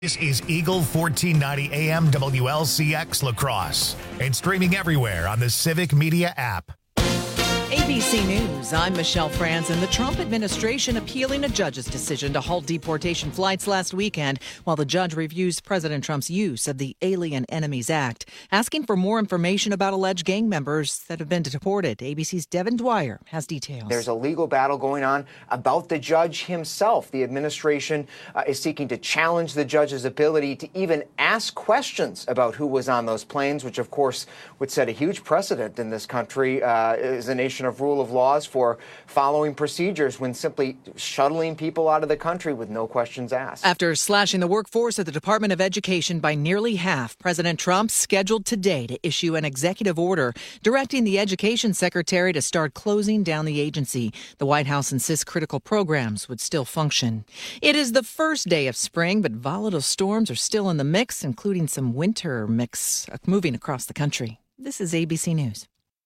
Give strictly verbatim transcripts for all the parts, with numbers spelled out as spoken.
This is Eagle fourteen ninety A M W L C X La Crosse and streaming everywhere on the Civic Media app. A B C News, I'm Michelle Franzen. The Trump administration appealing a judge's decision to halt deportation flights last weekend while the judge reviews President Trump's use of the Alien Enemies Act, asking for more information about alleged gang members that have been deported. A B C's Devin Dwyer has details. There's a legal battle going on about the judge himself. The administration uh, is seeking to challenge the judge's ability to even ask questions about who was on those planes, which, of course, would set a huge precedent in this country uh, as a nation of rule of laws for following procedures when simply shuttling people out of the country with no questions asked. After slashing the workforce at the Department of Education by nearly half, President Trump scheduled today to issue an executive order directing the education secretary to start closing down the agency. The White House insists critical programs would still function. It is the first day of spring, but volatile storms are still in the mix, including some winter mix moving across the country. This is A B C News.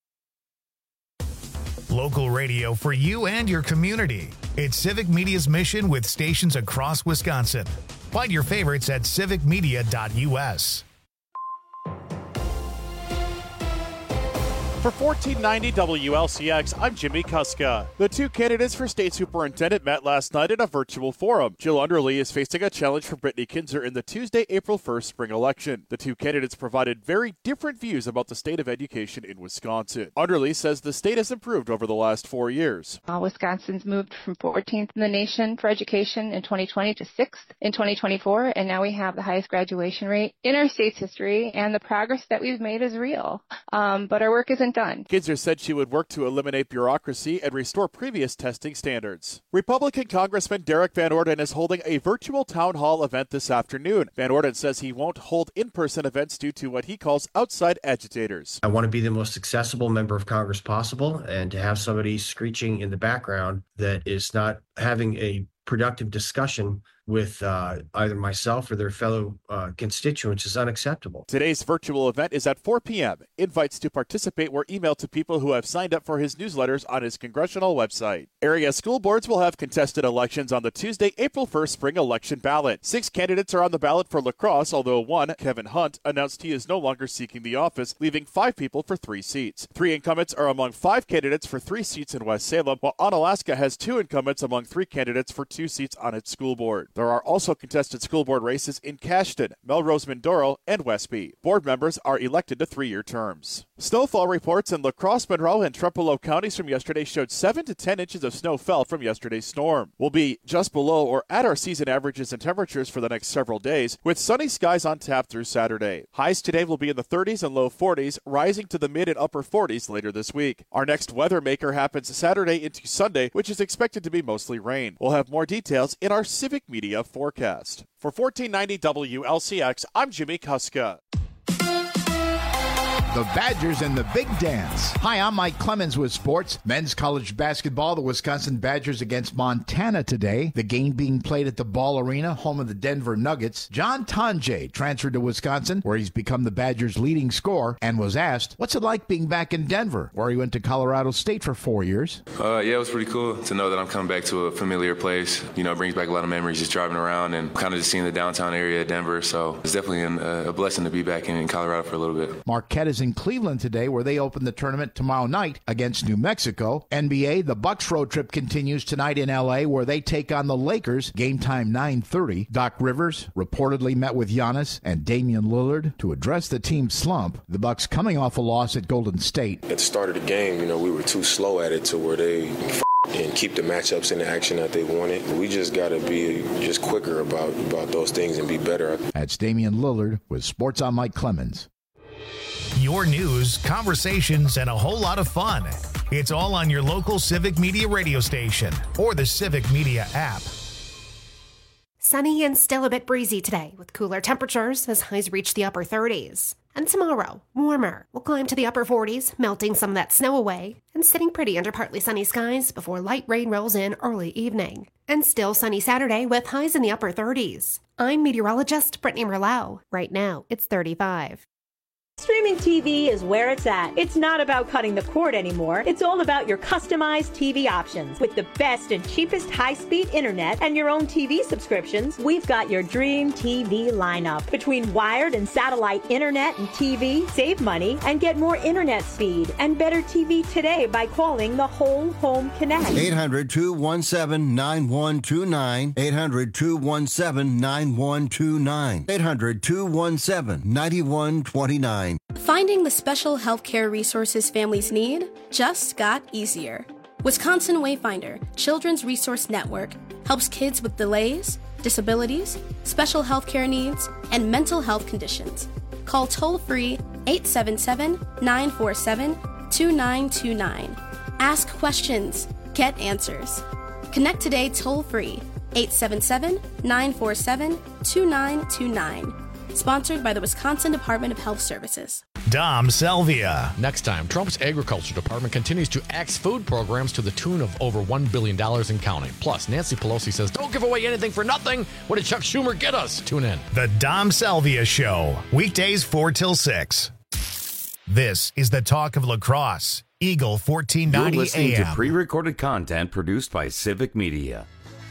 Local radio for you and your community. It's Civic Media's mission with stations across Wisconsin. Find your favorites at civic media dot U S. For fourteen ninety W L C X, I'm Jimmy Kuska. The two candidates for state superintendent met last night in a virtual forum. Jill Underly is facing a challenge from Brittany Kinzer in the Tuesday, April first spring election. The two candidates provided very different views about the state of education in Wisconsin. Underly says the state has improved over the last four years. Uh, Wisconsin's moved from fourteenth in the nation for education in twenty twenty to sixth in twenty twenty-four, and now we have the highest graduation rate in our state's history, and the progress that we've made is real. Um, but our work isn't done. Kinzer said she would work to eliminate bureaucracy and restore previous testing standards. Republican Congressman Derek Van Orden is holding a virtual town hall event this afternoon. Van Orden says he won't hold in-person events due to what he calls outside agitators. I want to be the most accessible member of Congress possible, and to have somebody screeching in the background that is not having a productive discussion with uh, either myself or their fellow uh, constituents is unacceptable. Today's virtual event is at four p.m. Invites to participate were emailed to people who have signed up for his newsletters on his congressional website. Area school boards will have contested elections on the Tuesday, April first spring election ballot. Six candidates are on the ballot for La Crosse, although one, Kevin Hunt, announced he is no longer seeking the office, leaving five people for three seats. Three incumbents are among five candidates for three seats in West Salem, while Onalaska has two incumbents among three candidates for two seats on its school board. There are also contested school board races in Cashton, Melrose Mindoro, and Westby. Board members are elected to three-year terms. Snowfall reports in La Crosse, Monroe, and Trempealeau counties from yesterday showed seven to ten inches of snow fell from yesterday's storm. We'll be just below or at our season averages and temperatures for the next several days, with sunny skies on tap through Saturday. Highs today will be in the thirties and low forties, rising to the mid and upper forties later this week. Our next weather maker happens Saturday into Sunday, which is expected to be mostly rain. We'll have more details in our Civic Media forecast. For fourteen ninety W L C X, I'm Jimmy Kuska. The Badgers and the Big Dance. Hi, I'm Mike Clemens with sports. Men's college basketball, the Wisconsin Badgers against Montana today. The game being played at the Ball Arena, home of the Denver Nuggets. John Tonje transferred to Wisconsin, where he's become the Badgers' leading scorer, and was asked, what's it like being back in Denver, where he went to Colorado State for four years? Uh, yeah, it was pretty cool to know that I'm coming back to a familiar place. You know, it brings back a lot of memories just driving around and kind of just seeing the downtown area of Denver. So it's definitely an, uh, a blessing to be back in, in Colorado for a little bit. Marquette is in Cleveland today, where they open the tournament tomorrow night against New Mexico. N B A, the Bucks road trip continues tonight in L A, where they take on the Lakers. Game time nine thirty. Doc Rivers reportedly met with Giannis and Damian Lillard to address the team's slump. The Bucks coming off a loss at Golden State. At the start of the game, you know, we were too slow at it to where they f- and keep the matchups in the action that they wanted. We just got to be just quicker about, about those things and be better. That's Damian Lillard with Sports on Mike Clemens. Your news, conversations, and a whole lot of fun. It's all on your local Civic Media radio station or the Civic Media app. Sunny and still a bit breezy today with cooler temperatures as highs reach the upper thirties. And tomorrow, warmer. We'll climb to the upper forties, melting some of that snow away, and sitting pretty under partly sunny skies before light rain rolls in early evening. And still sunny Saturday with highs in the upper thirties. I'm meteorologist Brittany Merlot. Right now, it's thirty-five. Streaming T V is where it's at. It's not about cutting the cord anymore. It's all about your customized T V options. With the best and cheapest high-speed internet and your own T V subscriptions, we've got your dream T V lineup. Between wired and satellite internet and T V, save money and get more internet speed and better T V today by calling the Whole Home Connect. eight hundred, two one seven, nine one two nine. eight hundred, two one seven, nine one two nine. eight hundred, two one seven, nine one two nine. Finding the special healthcare resources families need just got easier. Wisconsin Wayfinder Children's Resource Network helps kids with delays, disabilities, special healthcare needs, and mental health conditions. Call toll-free eight seven seven, nine four seven, two nine two nine. Ask questions. Get answers. Connect today toll-free eight seven seven, nine four seven, two nine two nine. Sponsored by the Wisconsin Department of Health Services. Dom Salvia. Next time, Trump's Agriculture Department continues to axe food programs to the tune of over one billion dollars and counting. Plus, Nancy Pelosi says, don't give away anything for nothing. What did Chuck Schumer get us? Tune in. The Dom Salvia Show. Weekdays four till six. This is the talk of lacrosse. Eagle fourteen ninety You're listening A M. to pre-recorded content produced by Civic Media.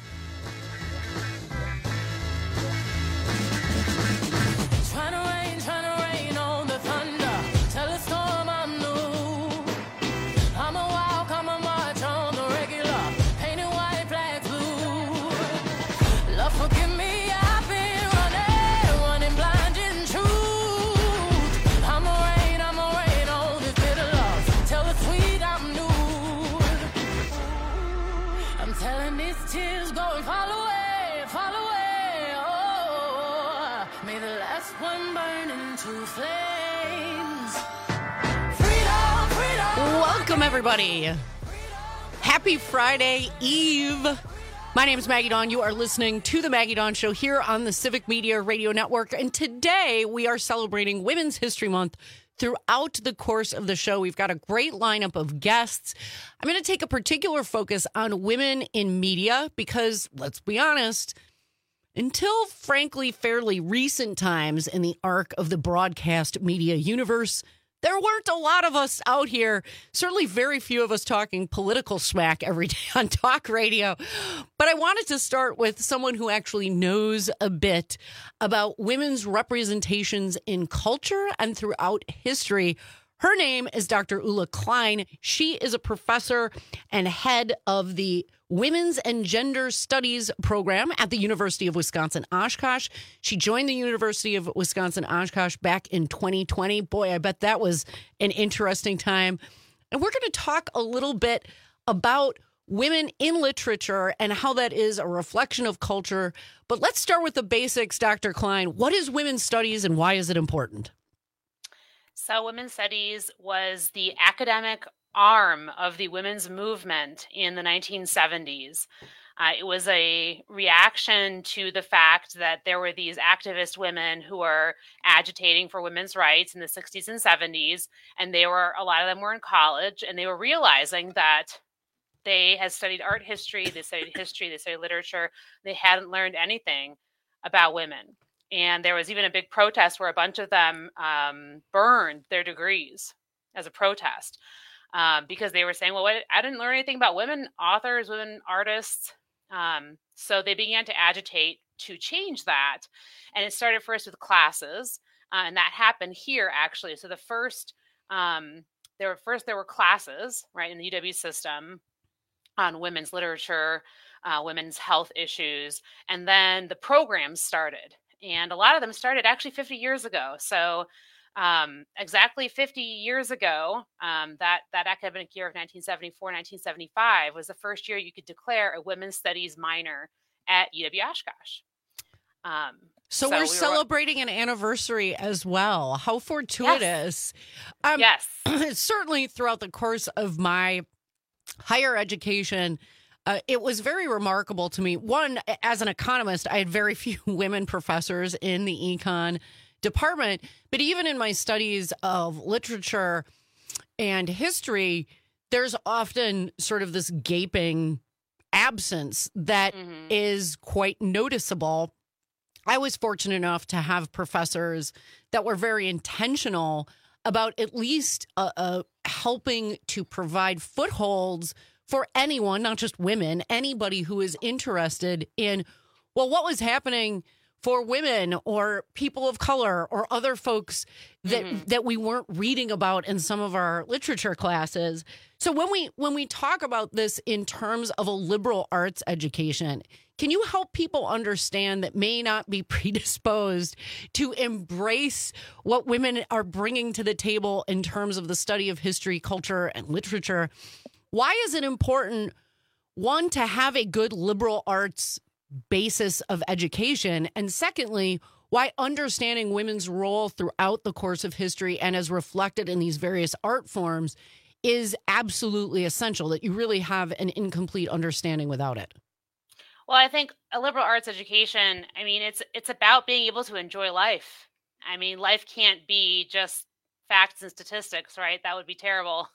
Welcome, everybody. Happy Friday Eve. My name is Maggie Dawn. You are listening to The Maggie Dawn Show here on the Civic Media Radio Network. And today we are celebrating Women's History Month. Throughout the course of the show, we've got a great lineup of guests. I'm going to take a particular focus on women in media because, let's be honest, until frankly fairly recent times in the arc of the broadcast media universe, there weren't a lot of us out here, certainly very few of us talking political smack every day on talk radio. But I wanted to start with someone who actually knows a bit about women's representations in culture and throughout history. Her name is Doctor Ulla Klein. She is a professor and head of the Women's and Gender Studies program at the University of Wisconsin-Oshkosh. She joined the University of Wisconsin-Oshkosh back in twenty twenty. Boy, I bet that was an interesting time. And we're going to talk a little bit about women in literature and how that is a reflection of culture. But let's start with the basics, Doctor Klein. What is women's studies and why is it important? So women's studies was the academic arm of the women's movement in the nineteen seventies. Uh, it was a reaction to the fact that there were these activist women who were agitating for women's rights in the sixties and seventies, and they were a lot of them were in college, and they were realizing that they had studied art history, they studied history, they studied literature, they hadn't learned anything about women. And there was even a big protest where a bunch of them um, burned their degrees as a protest um, because they were saying, well, what, I didn't learn anything about women authors, women artists. Um, so they began to agitate to change that. And it started first with classes. Uh, and that happened here, actually. So the first, um, there were first, there were classes, right, in the U W system on women's literature, uh, women's health issues. And then the programs started. And a lot of them started actually fifty years ago. So um, exactly fifty years ago, um, that, that academic year of nineteen seventy-four, nineteen seventy-five was the first year you could declare a women's studies minor at U W Oshkosh. Um, so, so we're we celebrating were... an anniversary as well. How fortuitous. Yes. Um, yes. Certainly throughout the course of my higher education, Uh, it was very remarkable to me. One, as an economist, I had very few women professors in the econ department. But even in my studies of literature and history, there's often sort of this gaping absence that mm-hmm. is quite noticeable. I was fortunate enough to have professors that were very intentional about at least uh, uh, helping to provide footholds for anyone, not just women, anybody who is interested in, well, what was happening for women or people of color or other folks that mm-hmm. that we weren't reading about in some of our literature classes. So when we when we talk about this in terms of a liberal arts education, can you help people understand that may not be predisposed to embrace what women are bringing to the table in terms of the study of history, culture, and literature? Why is it important, one, to have a good liberal arts basis of education? And secondly, why understanding women's role throughout the course of history and as reflected in these various art forms is absolutely essential, that you really have an incomplete understanding without it? Well, I think a liberal arts education, I mean, it's it's about being able to enjoy life. I mean, life can't be just facts and statistics, right? That would be terrible.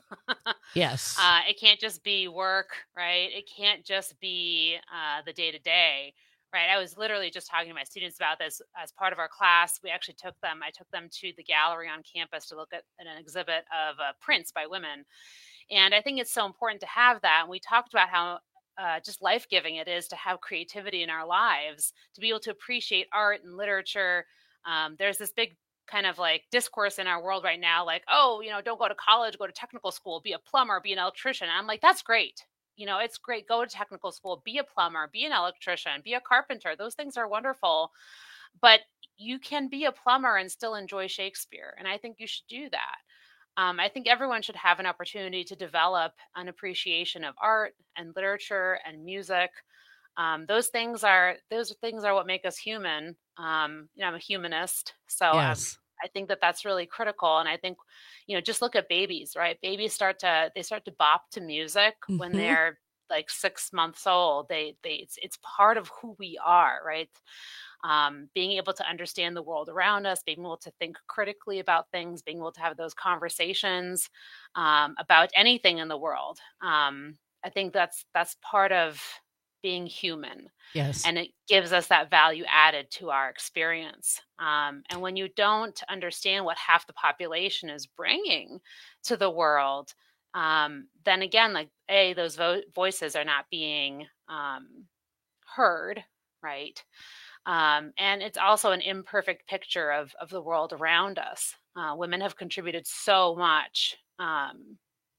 Yes. Uh, it can't just be work, right? It can't just be uh, the day to day, right? I was literally just talking to my students about this as part of our class. We actually took them, I took them to the gallery on campus to look at an exhibit of uh, prints by women. And I think it's so important to have that. And we talked about how uh, just life-giving it is to have creativity in our lives, to be able to appreciate art and literature. Um, there's this big kind of like discourse in our world right now, like, oh, you know, don't go to college, go to technical school, be a plumber, be an electrician. And I'm like, that's great. You know, it's great. Go to technical school, be a plumber, be an electrician, be a carpenter. Those things are wonderful. But you can be a plumber and still enjoy Shakespeare. And I think you should do that. Um, I think everyone should have an opportunity to develop an appreciation of art and literature and music. Um, those things are those things are what make us human. Um, you know, I'm a humanist, so yes. um, I think that that's really critical. And I think, you know, just look at babies, right? Babies start to they start to bop to music mm-hmm. when they're like six months old. They they it's it's part of who we are, right? Um, being able to understand the world around us, being able to think critically about things, being able to have those conversations um, about anything in the world. Um, I think that's that's part of being human. Yes. And it gives us that value added to our experience. Um, and when you don't understand what half the population is bringing to the world, um, then again, like, A, those vo- voices are not being um, heard, right? Um, and it's also an imperfect picture of, of the world around us. Uh, women have contributed so much um,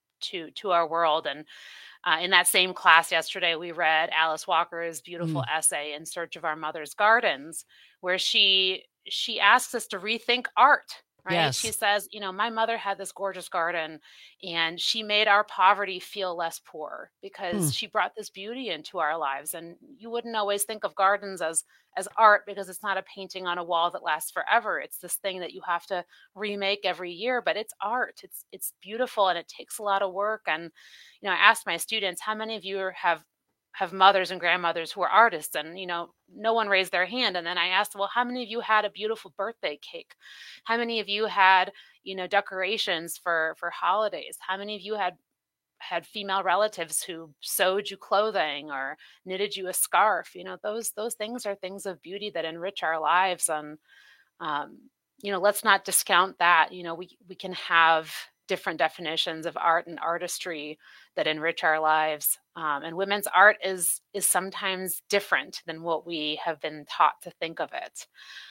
to to our world. And Uh, in that same class yesterday, we read Alice Walker's beautiful mm. essay, In Search of Our Mother's Gardens, where she she asks us to rethink art, right? Yes. She says, you know, my mother had this gorgeous garden and she made our poverty feel less poor because mm. she brought this beauty into our lives. And you wouldn't always think of gardens as as art because it's not a painting on a wall that lasts forever. It's this thing that you have to remake every year, but it's art. It's it's beautiful and it takes a lot of work. And you know, I asked my students, how many of you have have mothers and grandmothers who are artists? And, you know, no one raised their hand. And then I asked, well, how many of you had a beautiful birthday cake? How many of you had, you know, decorations for, for holidays? How many of you had had female relatives who sewed you clothing or knitted you a scarf? You know, those those things are things of beauty that enrich our lives. And, um, you know, let's not discount that. You know, we, we can have different definitions of art and artistry that enrich our lives. Um, and women's art is is sometimes different than what we have been taught to think of it.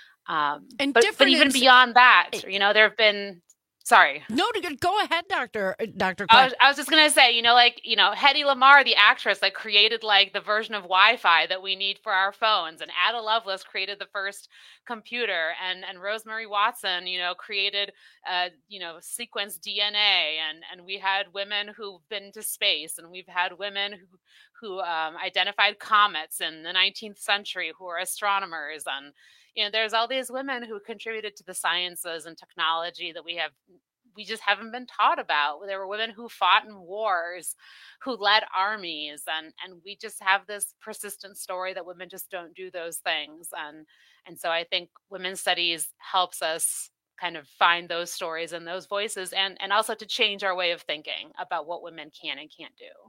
Um, and but, different but even in, beyond that, you know, there have been, sorry. No, go ahead, Doctor Doctor I was, I was just going to say, you know, like, you know, Hedy Lamarr, the actress, like created like the version of Wi-Fi that we need for our phones. And Ada Lovelace created the first computer, and, and Rosemary Watson, you know, created, uh, you know, sequenced D N A. And, and we had women who've been to space, and we've had women who, who um, identified comets in the nineteenth century who are astronomers. And, you know, there's all these women who contributed to the sciences and technology that we have, we just haven't been taught about. There were women who fought in wars, who led armies, and and we just have this persistent story that women just don't do those things. And and so I think women's studies helps us kind of find those stories and those voices, and and also to change our way of thinking about what women can and can't do.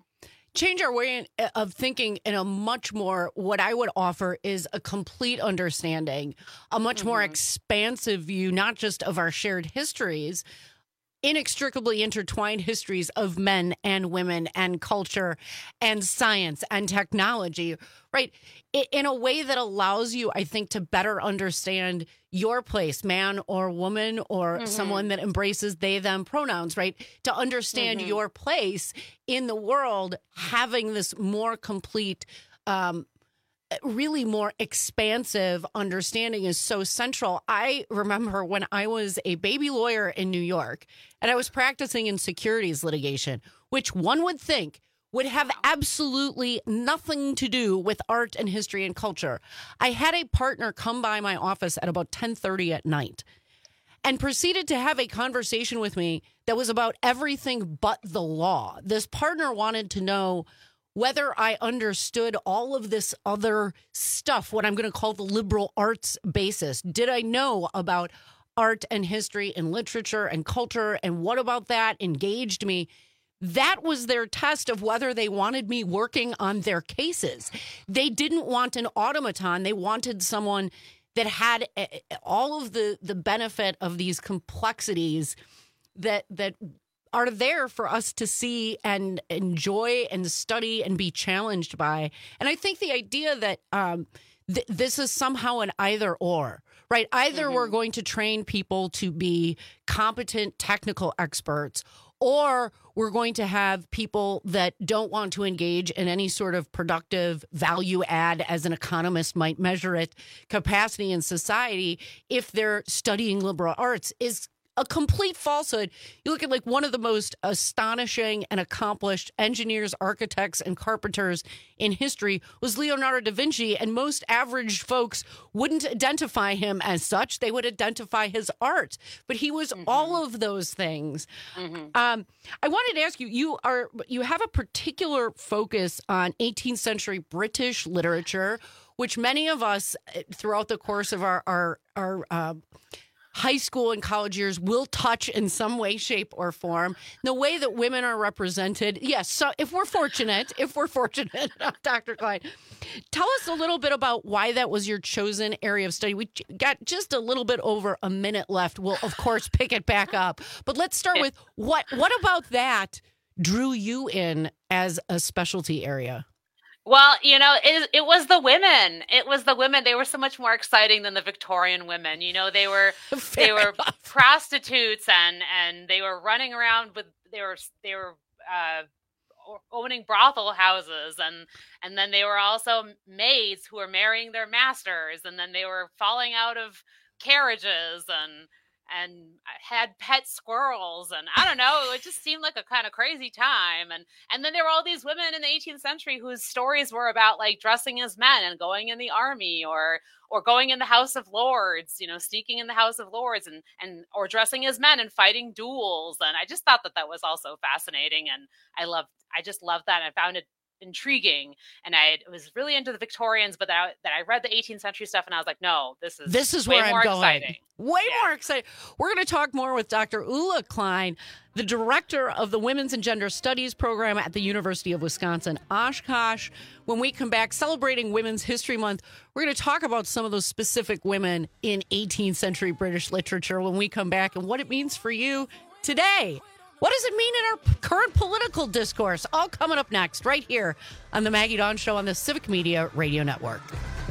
change our way in, of thinking in a much more, what I would offer is a complete understanding, a much mm-hmm. more expansive view, not just of our shared histories, inextricably intertwined histories of men and women and culture and science and technology, right? In a way that allows you, I think, to better understand your place, man or woman, or mm-hmm. someone that embraces they, them pronouns, right? To understand mm-hmm. your place in the world, having this more complete, um, really more expansive understanding is so central. I remember when I was a baby lawyer in New York and I was practicing in securities litigation, which one would think would have absolutely nothing to do with art and history and culture. I had a partner come by my office at about ten thirty at night and proceeded to have a conversation with me that was about everything but the law. This partner wanted to know whether I understood all of this other stuff, what I'm going to call the liberal arts basis. Did I know about art and history and literature and culture, and what about that engaged me? That was their test of whether they wanted me working on their cases. They didn't want an automaton. They wanted someone that had all of the, the benefit of these complexities that that are there for us to see and enjoy and study and be challenged by. And I think the idea that um, th- this is somehow an either or, right? Either mm-hmm. we're going to train people to be competent technical experts, or we're going to have people that don't want to engage in any sort of productive value add, as an economist might measure it, capacity in society if they're studying liberal arts is a complete falsehood. You look at like one of the most astonishing and accomplished engineers, architects, and carpenters in history was Leonardo da Vinci, and most average folks wouldn't identify him as such. They would identify his art, but he was mm-hmm. all of those things. Mm-hmm. Um, I wanted to ask you, you are you have a particular focus on eighteenth century British literature, which many of us throughout the course of our our, our uh, high school and college years will touch in some way, shape, or form. The way that women are represented, yes, so if we're fortunate, if we're fortunate, Doctor Klein, tell us a little bit about why that was your chosen area of study. We got just a little bit over a minute left. We'll, of course, pick it back up. But let's start with, what, what about that drew you in as a specialty area? Well, you know, it, it was the women. It was the women. They were so much more exciting than the Victorian women. You know, they were Fair they were enough. prostitutes and and they were running around with they were they were uh, owning brothel houses, and and then they were also maids who were marrying their masters, and then they were falling out of carriages and and had pet squirrels, and I don't know, it just seemed like a kind of crazy time. And and then there were all these women in the eighteenth century whose stories were about like dressing as men and going in the army, or or going in the House of Lords, you know, sneaking in the House of Lords, and and or dressing as men and fighting duels. And I just thought that that was also fascinating, and I loved, I just loved that. And I found it intriguing, and I was really into the Victorians, but that I, that I read the eighteenth century stuff, and I was like, no, this is this is way where more I'm going. Exciting. Way yeah. more exciting. We're going to talk more with Doctor Ulla Klein, the director of the Women's and Gender Studies program at the University of Wisconsin-Oshkosh. When we come back, celebrating Women's History Month, we're going to talk about some of those specific women in eighteenth century British literature when we come back, and what it means for you today. What does it mean in our current political discourse? All coming up next, right here on the Maggie Dawn Show on the Civic Media Radio Network.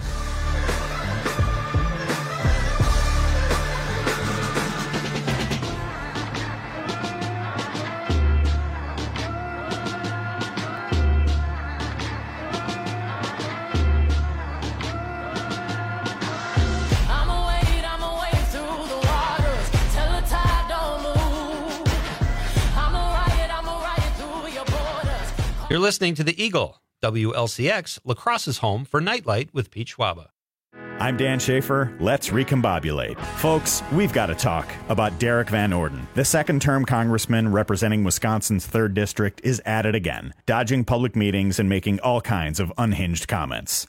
You're listening to The Eagle, W L C X, La Crosse's home for Nightlight with Pete Schwaba. I'm Dan Schaefer. Let's recombobulate. Folks, we've got to talk about Derek Van Orden. The second-term congressman representing Wisconsin's third District is at it again, dodging public meetings and making all kinds of unhinged comments.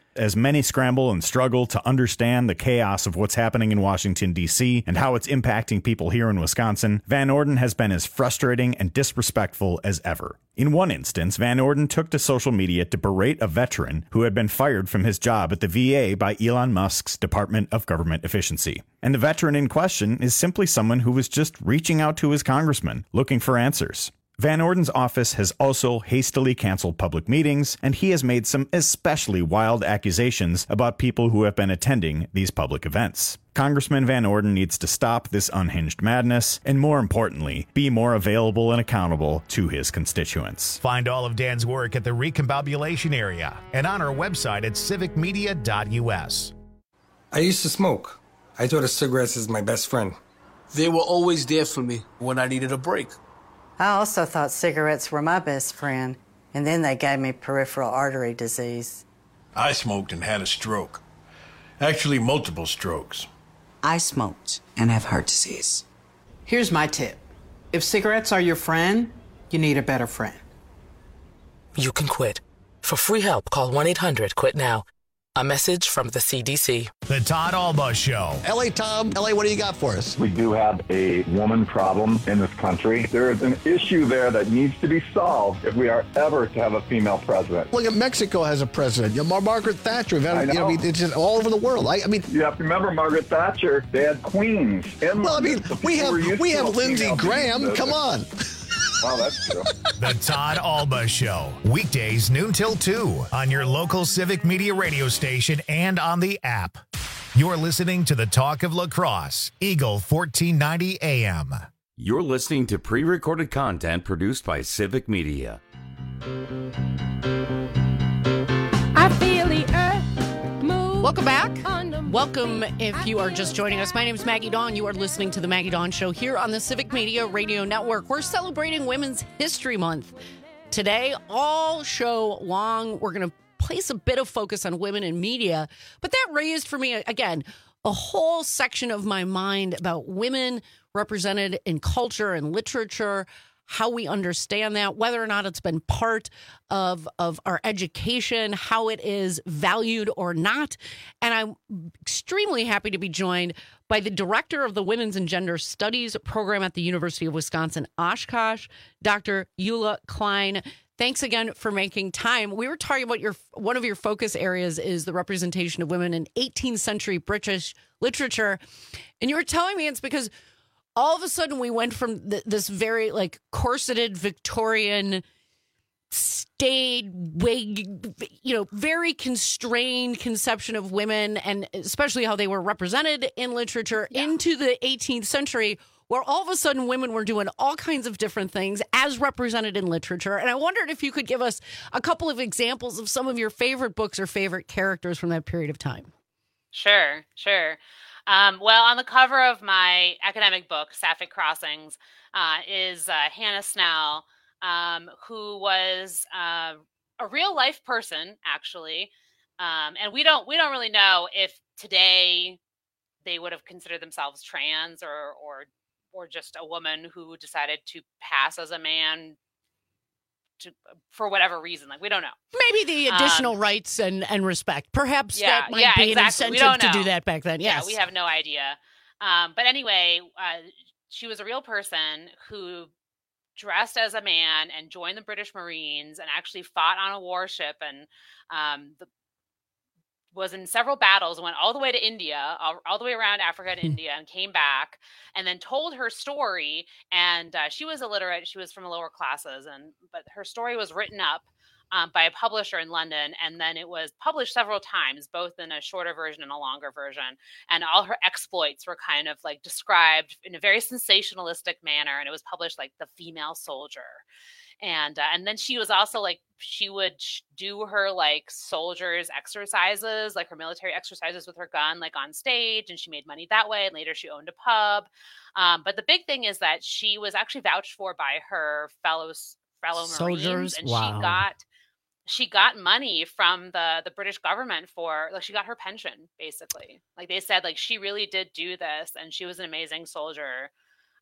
As many scramble and struggle to understand the chaos of what's happening in Washington, D C, and how it's impacting people here in Wisconsin, Van Orden has been as frustrating and disrespectful as ever. In one instance, Van Orden took to social media to berate a veteran who had been fired from his job at the V A by Elon Musk's Department of Government Efficiency. And the veteran in question is simply someone who was just reaching out to his congressman, looking for answers. Van Orden's office has also hastily canceled public meetings, and he has made some especially wild accusations about people who have been attending these public events. Congressman Van Orden needs to stop this unhinged madness, and more importantly, be more available and accountable to his constituents. Find all of Dan's work at the Recombobulation area and on our website at civic media dot u s. I used to smoke. I thought of cigarettes as my best friend. They were always there for me when I needed a break. I also thought cigarettes were my best friend, and then they gave me peripheral artery disease. I smoked and had a stroke. Actually, multiple strokes. I smoked and have heart disease. Here's my tip. If cigarettes are your friend, you need a better friend. You can quit. For free help, call one eight hundred quit now. A message from the C D C. The Todd Alba Show. L A Tom, L A, what do you got for us? We do have a woman problem in this country. There is an issue there that needs to be solved if we are ever to have a female president. Look at Mexico has a president. You know, Mar- Margaret Thatcher. We've had, I know. You know, I mean, it's just all over the world. I, I mean, you have to remember Margaret Thatcher. They had queens. In well, I mean, we have we have Lindsey Graham. Come on. Well, that's true. The Todd Alba Show. Weekdays noon till two on your local Civic Media radio station and on the app. You're listening to the Talk of La Crosse, Eagle fourteen ninety A M. You're listening to pre-recorded content produced by Civic Media. I feel the earth move. Welcome back. Welcome if you are just joining us. My name is Maggie Dawn. You are listening to the Maggie Dawn Show here on the Civic Media Radio Network. We're celebrating Women's History Month. Today, all show long, we're going to place a bit of focus on women in media. But that raised for me, again, a whole section of my mind about women represented in culture and literature, how we understand that, whether or not it's been part of, of our education, how it is valued or not. And I'm extremely happy to be joined by the director of the Women's and Gender Studies program at the University of Wisconsin-Oshkosh, Doctor Eula Klein. Thanks again for making time. We were talking about your one of your focus areas is the representation of women in eighteenth century British literature. And you were telling me it's because all of a sudden we went from th- this very like corseted Victorian staid wig, you know, very constrained conception of women and especially how they were represented in literature yeah. into the eighteenth century where all of a sudden women were doing all kinds of different things as represented in literature. And I wondered if you could give us a couple of examples of some of your favorite books or favorite characters from that period of time. Sure, sure. Um, well, on the cover of my academic book, Sapphic Crossings, uh, is uh, Hannah Snell, um, who was uh, a real life person, actually. Um, and we don't we don't really know if today they would have considered themselves trans or or or just a woman who decided to pass as a man to, for whatever reason. Like, we don't know. Maybe the additional um, rights and, and respect. Perhaps yeah, that might yeah, be exactly. an incentive to do that back then. Yes. Yeah, we have no idea. Um, but anyway, uh, she was a real person who dressed as a man and joined the British Marines and actually fought on a warship and um, the, was in several battles, went all the way to India, all, all the way around Africa to India and came back and then told her story. And uh, she was illiterate. She was from lower classes. and But her story was written up um, by a publisher in London. And then it was published several times, both in a shorter version and a longer version. And all her exploits were kind of like described in a very sensationalistic manner. And it was published like The Female Soldier. And uh, and then she was also like, she would sh- do her like soldiers exercises, like her military exercises with her gun, like on stage. And she made money that way. And later she owned a pub. Um, but the big thing is that she was actually vouched for by her fellow, fellow soldiers. Marines. And wow. she got she got money from the, the British government for, like, she got her pension, basically. Like they said, like, she really did do this. And she was an amazing soldier.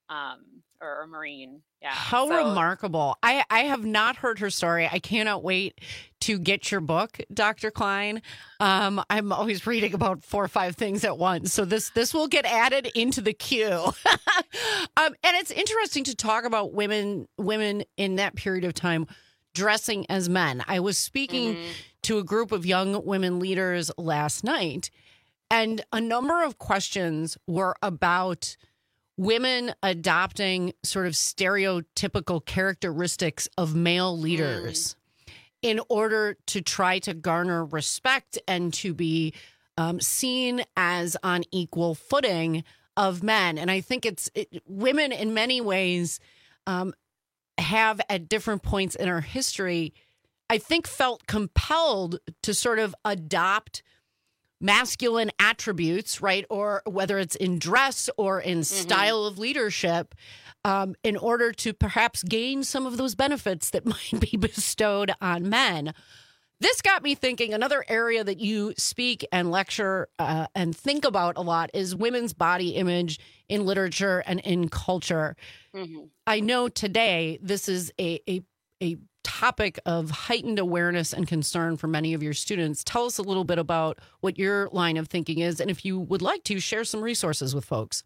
um, or, or Marine. Yeah. How So- remarkable. I, I have not heard her story. I cannot wait to get your book, Doctor Klein. Um, I'm always reading about four or five things at once. So this this will get added into the queue. um, and it's interesting to talk about women women in that period of time dressing as men. I was speaking Mm-hmm. to a group of young women leaders last night, and a number of questions were about women adopting sort of stereotypical characteristics of male leaders mm. in order to try to garner respect and to be um, seen as on equal footing of men. And I think it's it, women in many ways um, have at different points in our history, I think, felt compelled to sort of adopt masculine attributes, right? Or whether it's in dress or in mm-hmm. style of leadership, um, in order to perhaps gain some of those benefits that might be bestowed on men. This got me thinking, another area that you speak and lecture uh, and think about a lot is women's body image in literature and in culture. Mm-hmm. I know today this is a, a, a topic of heightened awareness and concern for many of your students. Tell us a little bit about what your line of thinking is, and if you would like to, share some resources with folks.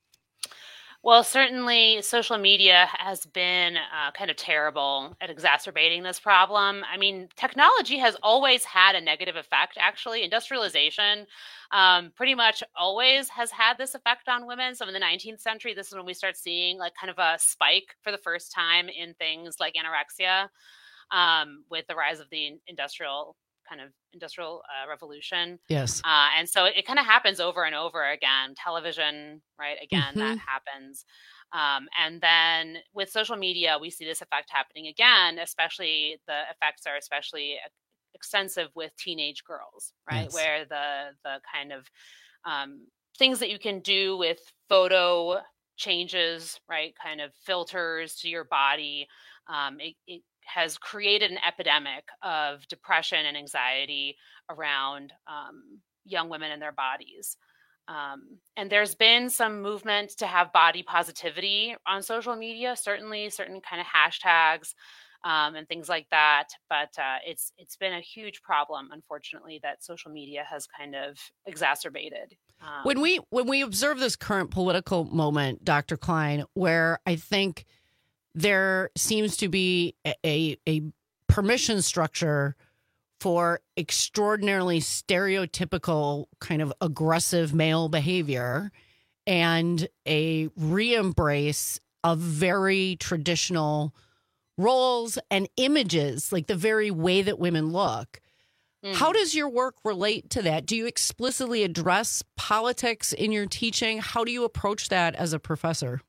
Well, certainly social media has been uh, kind of terrible at exacerbating this problem. I mean, technology has always had a negative effect, actually. Industrialization um, pretty much always has had this effect on women. So in the nineteenth century, this is when we start seeing like kind of a spike for the first time in things like anorexia um, with the rise of the industrial kind of industrial uh, revolution. Yes. Uh, and so it, it kind of happens over and over again. Television, right? Again, mm-hmm. that happens. Um, and then with social media, we see this effect happening again, especially the effects are especially extensive with teenage girls, right? Yes. Where the, the kind of um, things that you can do with photo changes, right? Kind of filters to your body. Um, it, it has created an epidemic of depression and anxiety around um, young women and their bodies. Um, and there's been some movement to have body positivity on social media, certainly certain kind of hashtags um, and things like that. But uh, it's it's been a huge problem, unfortunately, that social media has kind of exacerbated. Um, when we when we observe this current political moment, Doctor Klein, where I think there seems to be a, a permission structure for extraordinarily stereotypical kind of aggressive male behavior and a re-embrace of very traditional roles and images, like the very way that women look. Mm. How does your work relate to that? Do you explicitly address politics in your teaching? How do you approach that as a professor?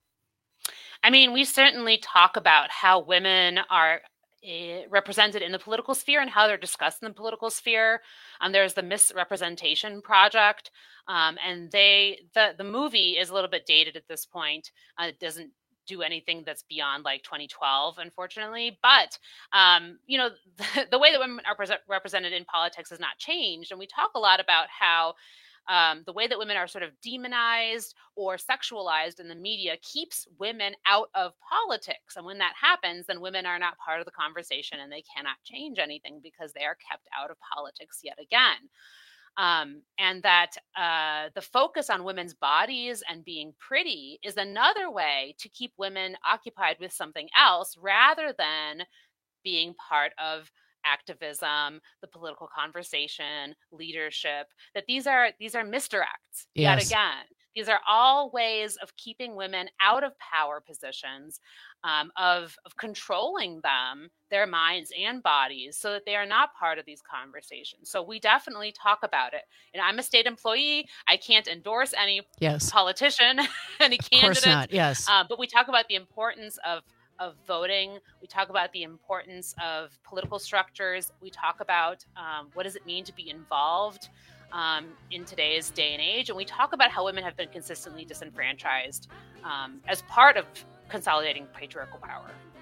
I mean, we certainly talk about how women are uh, represented in the political sphere and how they're discussed in the political sphere. Um, there's the Misrepresentation Project, um, and they the the movie is a little bit dated at this point. Uh, it doesn't do anything that's beyond like twenty twelve, unfortunately. But um, you know, the, the way that women are pre- represented in politics has not changed, and we talk a lot about how Um, the way that women are sort of demonized or sexualized in the media keeps women out of politics. And when that happens, then women are not part of the conversation and they cannot change anything because they are kept out of politics yet again. Um, and that uh, the focus on women's bodies and being pretty is another way to keep women occupied with something else rather than being part of activism, the political conversation, leadership, that these are these are misdirects Yes. yet again. These are all ways of keeping women out of power positions, um, of, of controlling them, their minds and bodies, so that they are not part of these conversations. So we definitely talk about it. And I'm a state employee. I can't endorse any Yes. politician, any Of candidate. course not. Yes. Uh, but we talk about the importance of of voting. We talk about the importance of political structures. We talk about um, what does it mean to be involved um, in today's day and age. And we talk about how women have been consistently disenfranchised um, as part of consolidating patriarchal power.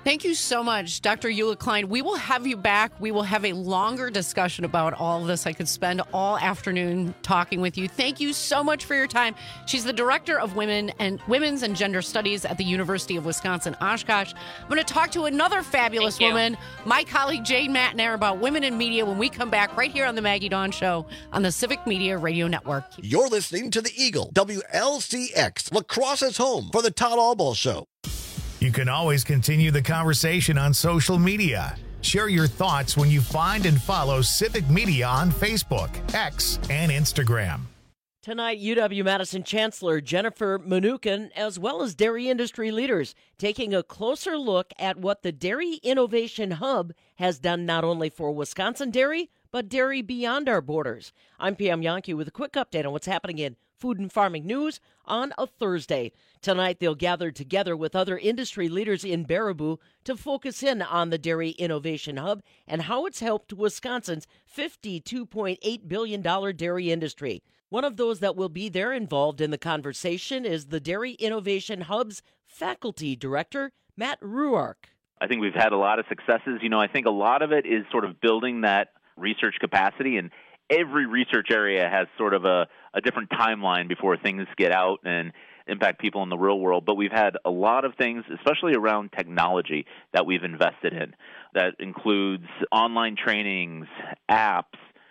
Thank you so much, Doctor Eula Klein. We will have you back. We will have a longer discussion about all of this. I could spend all afternoon talking with you. Thank you so much for your time. She's the Director of Women and Women's and Gender Studies at the University of Wisconsin, Oshkosh. I'm going to talk to another fabulous woman, my colleague Jane Matnair, about women in media when we come back right here on the Maggie Dawn Show on the Civic Media Radio Network. You're listening to the Eagle, W L C X, La Crosse's home for the Todd Albaugh Show. You can always continue the conversation on social media. Share your thoughts when you find and follow Civic Media on Facebook, X, and Instagram. Tonight, U W-Madison Chancellor Jennifer Mnuchin, as well as dairy industry leaders, taking a closer look at what the Dairy Innovation Hub has done not only for Wisconsin dairy, but dairy beyond our borders. I'm Pam Yankee with a quick update on what's happening in food and farming news on a Thursday. Tonight, they'll gather together with other industry leaders in Baraboo to focus in on the Dairy Innovation Hub and how it's helped Wisconsin's fifty-two point eight billion dollars dairy industry. One of those that will be there involved in the conversation is the Dairy Innovation Hub's faculty director, Matt Ruark. I think we've had a lot of successes. You know, I think a lot of it is sort of building that research capacity, and every research area has sort of a, a different timeline before things get out and impact people in the real world. But we've had a lot of things, especially around technology, that we've invested in. That includes online trainings, apps,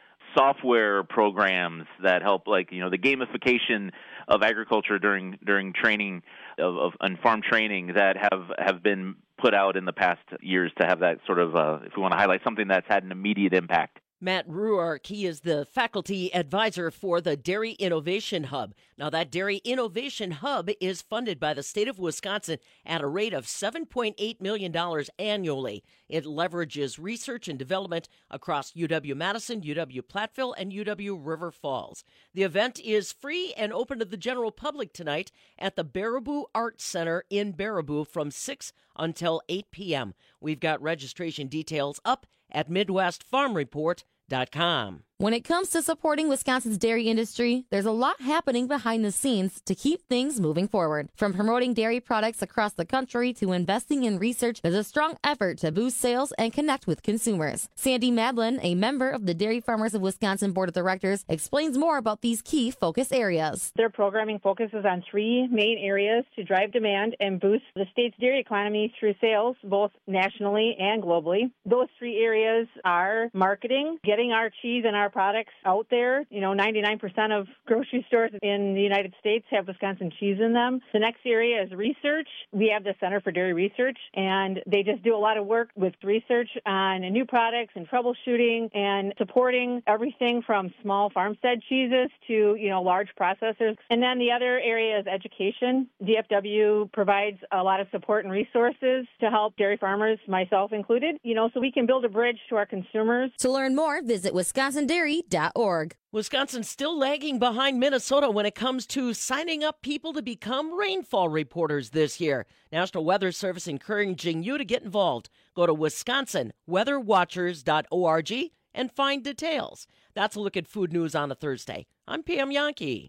software programs that help, like, you know, the gamification of agriculture during during training of, of and farm training that have, have been put out in the past years to have that sort of, uh, if we want to highlight something that's had an immediate impact. Matt Ruark, he is the faculty advisor for the Dairy Innovation Hub. Now, that Dairy Innovation Hub is funded by the state of Wisconsin at a rate of seven point eight million dollars annually. It leverages research and development across U W-Madison, U W-Platteville, and U W-River Falls. The event is free and open to the general public tonight at the Baraboo Arts Center in Baraboo from six until eight p.m. We've got registration details up at Midwest Farm Report dot com. When it comes to supporting Wisconsin's dairy industry, there's a lot happening behind the scenes to keep things moving forward. From promoting dairy products across the country to investing in research, there's a strong effort to boost sales and connect with consumers. Sandy Madlin, a member of the Dairy Farmers of Wisconsin Board of Directors, explains more about these key focus areas. Their programming focuses on three main areas to drive demand and boost the state's dairy economy through sales, both nationally and globally. Those three areas are marketing, getting our cheese and our products out there. You know, ninety-nine percent of grocery stores in the United States have Wisconsin cheese in them. The next area is research. We have the Center for Dairy Research, and they just do a lot of work with research on new products and troubleshooting and supporting everything from small farmstead cheeses to, you know, large processors. And then the other area is education. D F W provides a lot of support and resources to help dairy farmers, myself included, you know, so we can build a bridge to our consumers. To learn more, visit wisconsin dairy dot org. Wisconsin's still lagging behind Minnesota when it comes to signing up people to become rainfall reporters this year. National Weather Service encouraging you to get involved. Go to wisconsin weather watchers dot org and find details. That's a look at food news on a Thursday. I'm Pam Yankee.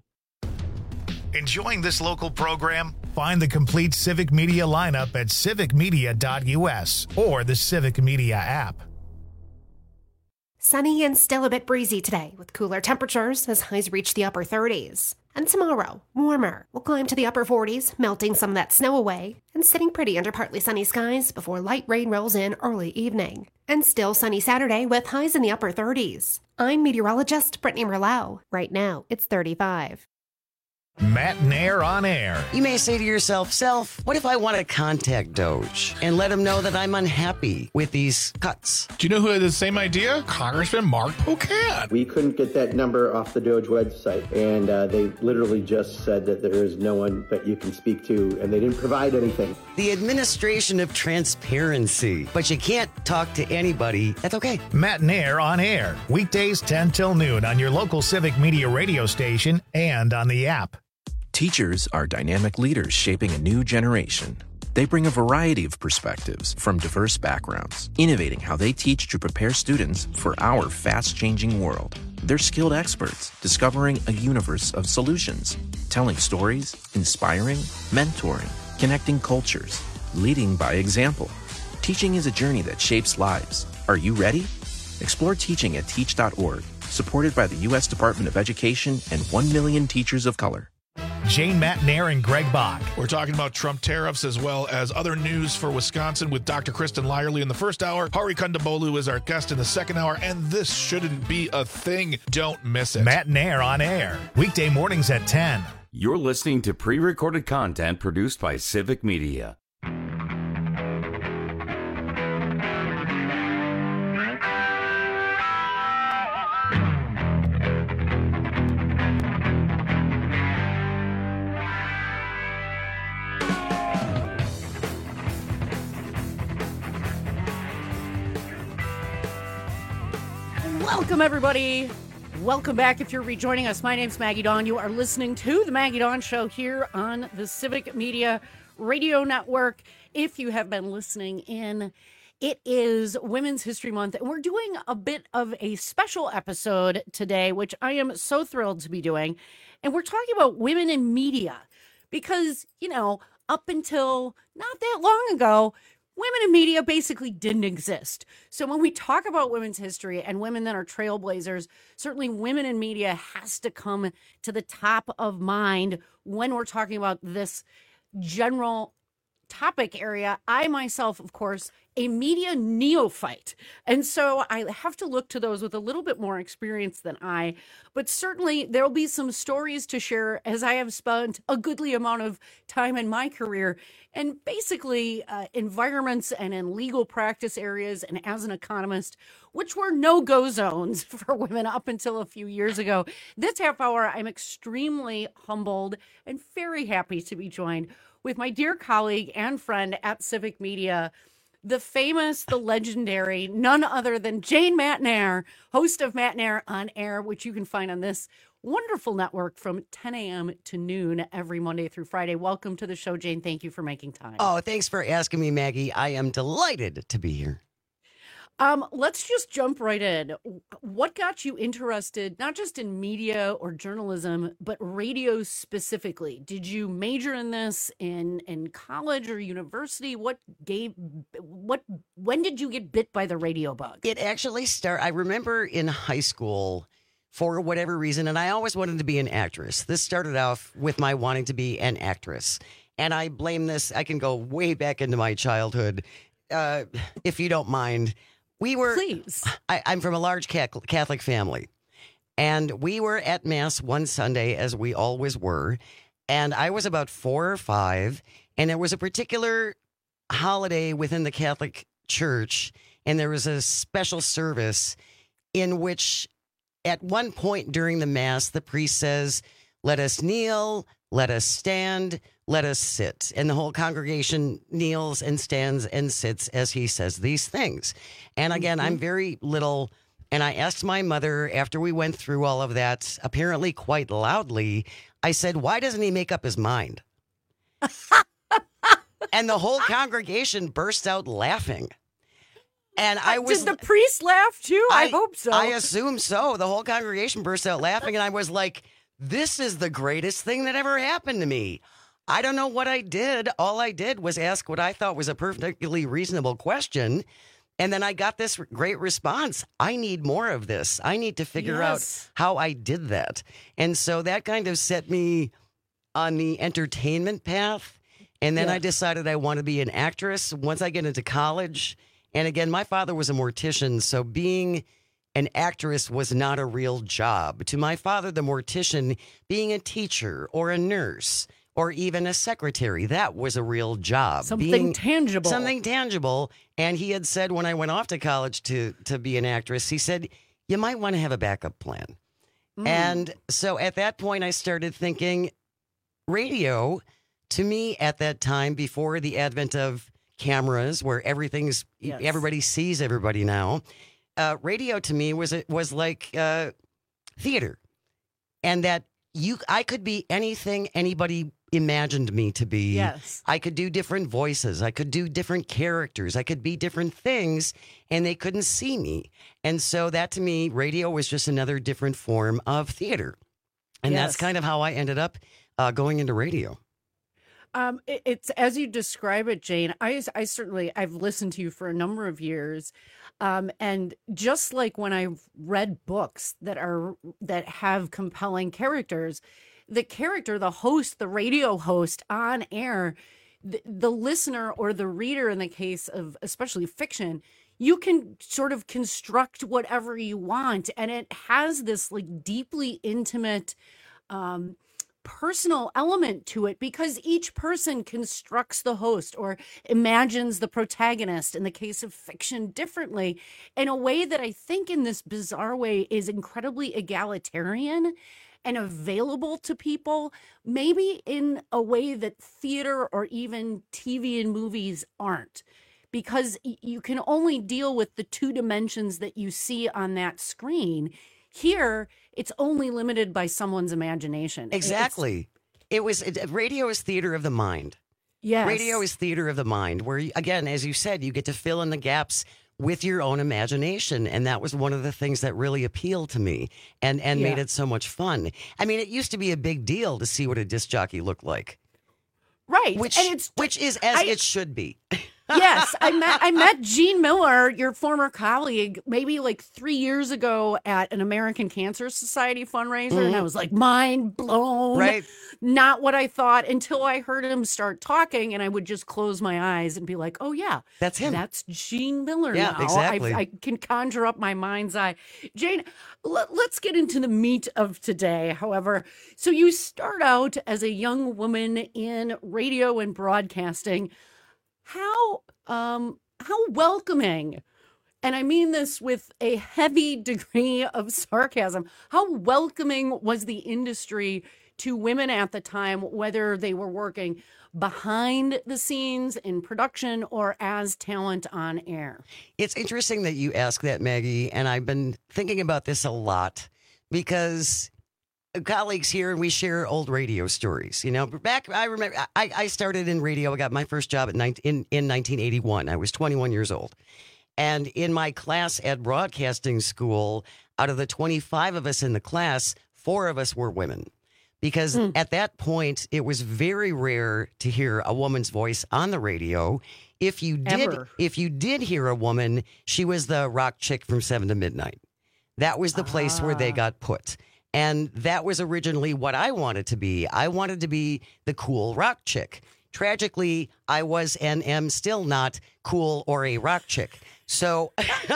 Enjoying this local program? Find the complete Civic Media lineup at civic media dot u s or the Civic Media app. Sunny and still a bit breezy today with cooler temperatures as highs reach the upper thirties. And tomorrow, warmer. We'll climb to the upper forties, melting some of that snow away, and sitting pretty under partly sunny skies before light rain rolls in early evening. And still sunny Saturday with highs in the upper thirties. I'm meteorologist Brittany Merlot. Right now, it's thirty-five. Matt Nair on air. You may say to yourself, Self, what if I want to contact Doge and let him know that I'm unhappy with these cuts? Do you know who had the same idea? Congressman Mark Pocan. We couldn't get that number off the Doge website, and uh, they literally just said that there is no one that you can speak to, and they didn't provide anything. The administration of transparency. But you can't talk to anybody. That's okay. Matt Nair on air. Weekdays ten till noon on your local Civic Media radio station and on the app. Teachers are dynamic leaders shaping a new generation. They bring a variety of perspectives from diverse backgrounds, innovating how they teach to prepare students for our fast-changing world. They're skilled experts, discovering a universe of solutions, telling stories, inspiring, mentoring, connecting cultures, leading by example. Teaching is a journey that shapes lives. Are you ready? Explore teaching at teach dot org, supported by the U S Department of Education and one million teachers of color. Jane Matnair and Greg Bach. We're talking about Trump tariffs as well as other news for Wisconsin with Doctor Kristen Lyerly in the first hour. Hari Kondabolu is our guest in the second hour, and this shouldn't be a thing. Don't miss it. Matnair on air, weekday mornings at ten. You're listening to pre-recorded content produced by Civic Media. Welcome, everybody. Welcome back if you're rejoining us. My name's Maggie Dawn. You are listening to The Maggie Dawn Show here on the Civic Media Radio Network. If you have been listening in, it is Women's History Month, and we're doing a bit of a special episode today, which I am so thrilled to be doing. And we're talking about women in media because, you know, up until not that long ago, women in media basically didn't exist. So when we talk about women's history and women that are trailblazers, certainly women in media has to come to the top of mind when we're talking about this general topic area. I myself, of course, a media neophyte. And so I have to look to those with a little bit more experience than I. But certainly there'll be some stories to share as I have spent a goodly amount of time in my career and basically uh, environments and in legal practice areas and as an economist, which were no-go zones for women up until a few years ago. This half hour, I'm extremely humbled and very happy to be joined with my dear colleague and friend at Civic Media, the famous, the legendary, none other than Jane Matnair, host of Matnair on Air, which you can find on this wonderful network from ten a.m. to noon every Monday through Friday. Welcome to the show, Jane. Thank you for making time. Oh, thanks for asking me, Maggie. I am delighted to be here. Um, let's just jump right in. What got you interested, not just in media or journalism, but radio specifically? Did you major in this in, in college or university? What gave, what, when did you get bit by the radio bug? It actually started, I remember in high school, for whatever reason, and I always wanted to be an actress. This started off with my wanting to be an actress. And I blame this, I can go way back into my childhood, uh, if you don't mind. We were, Please. I, I'm from a large Catholic family, and we were at Mass one Sunday, as we always were, and I was about four or five, and there was a particular holiday within the Catholic Church, and there was a special service in which, at one point during the Mass, the priest says, "Let us kneel, let us stand, let us sit." And the whole congregation kneels and stands and sits as he says these things. And again, mm-hmm. I'm very little, and I asked my mother after we went through all of that, apparently quite loudly, I said, "Why doesn't he make up his mind?" And the whole congregation burst out laughing. And I was. Did the priest laugh too? I, I hope so. I assume so. The whole congregation burst out laughing, and I was like, this is the greatest thing that ever happened to me. I don't know what I did. All I did was ask what I thought was a perfectly reasonable question. And then I got this great response. I need more of this. I need to figure yes. out how I did that. And so that kind of set me on the entertainment path. And then yes. I decided I want to be an actress once I get into college. And again, my father was a mortician, so being an actress was not a real job. To my father, the mortician, being a teacher or a nurse or even a secretary, that was a real job. Something being, tangible. Something tangible. And he had said when I went off to college to, to be an actress, he said, you might want to have a backup plan. Mm. And so at that point, I started thinking radio, to me at that time, before the advent of cameras where everything's, yes. everybody sees everybody now. Uh, radio to me was was like uh, theater, and that you I could be anything anybody imagined me to be. Yes, I could do different voices. I could do different characters. I could be different things, and they couldn't see me. And so that to me, radio was just another different form of theater, and yes. that's kind of how I ended up uh, going into radio. Um, it, it's as you describe it, Jane. I, I certainly I've listened to you for a number of years, um, and just like when I've read books that are that have compelling characters, the character, the host, the radio host on air, the, the listener or the reader, in the case of especially fiction, you can sort of construct whatever you want, and it has this like deeply intimate. Um, personal element to it because each person constructs the host or imagines the protagonist in the case of fiction differently in a way that I think in this bizarre way is incredibly egalitarian and available to people, maybe in a way that theater or even T V and movies aren't, because you can only deal with the two dimensions that you see on that screen. Here, it's only limited by someone's imagination. Exactly. It's, it was it, radio is theater of the mind. Yes. Radio is theater of the mind, where, again, as you said, you get to fill in the gaps with your own imagination. And that was one of the things that really appealed to me and, and yeah. made it so much fun. I mean, it used to be a big deal to see what a disc jockey looked like. Right. Which, and it's, which is as I, it should be. Yes, I met I met Gene Miller, your former colleague, maybe like three years ago at an American Cancer Society fundraiser, mm-hmm. and I was like mind blown. Right, not what I thought until I heard him start talking, and I would just close my eyes and be like, "Oh yeah, that's him. That's Gene Miller." Yeah, now. exactly. I, I can conjure up my mind's eye. Jane, let, let's get into the meat of today. However, so you start out as a young woman in radio and broadcasting. How um how welcoming, and I mean this with a heavy degree of sarcasm, how welcoming was the industry to women at the time, whether they were working behind the scenes in production or as talent on air? It's interesting that you ask that, Maggie, and I've been thinking about this a lot because colleagues here, and we share old radio stories. You know, back, I remember, I, I started in radio. I got my first job at nineteen, in, in nineteen eighty-one. I was twenty-one years old. And in my class at broadcasting school, out of the twenty-five of us in the class, four of us were women. Because mm. at that point, it was very rare to hear a woman's voice on the radio. If you did, Ever. if you did hear a woman, she was the rock chick from seven to midnight. That was the place ah. where they got put. And that was originally what I wanted to be. I wanted to be the cool rock chick. Tragically, I was and am still not cool or a rock chick. So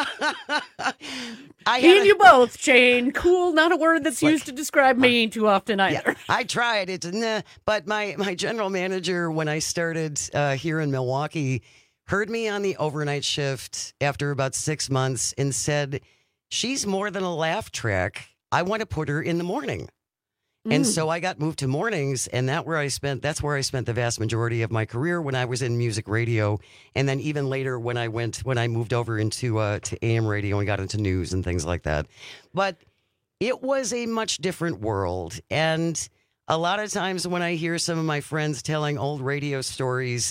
I and you both, Jane. Cool, not a word that's used to describe me too often either. Yeah, I tried it, nah, but my, my general manager, when I started uh, here in Milwaukee, heard me on the overnight shift after about six months and said, "She's more than a laugh track. I want to put her in the morning." Mm. And so I got moved to mornings, and that where I spent that's where I spent the vast majority of my career when I was in music radio, and then even later when I went when I moved over into uh, to A M radio and got into news and things like that. But it was a much different world, and a lot of times when I hear some of my friends telling old radio stories,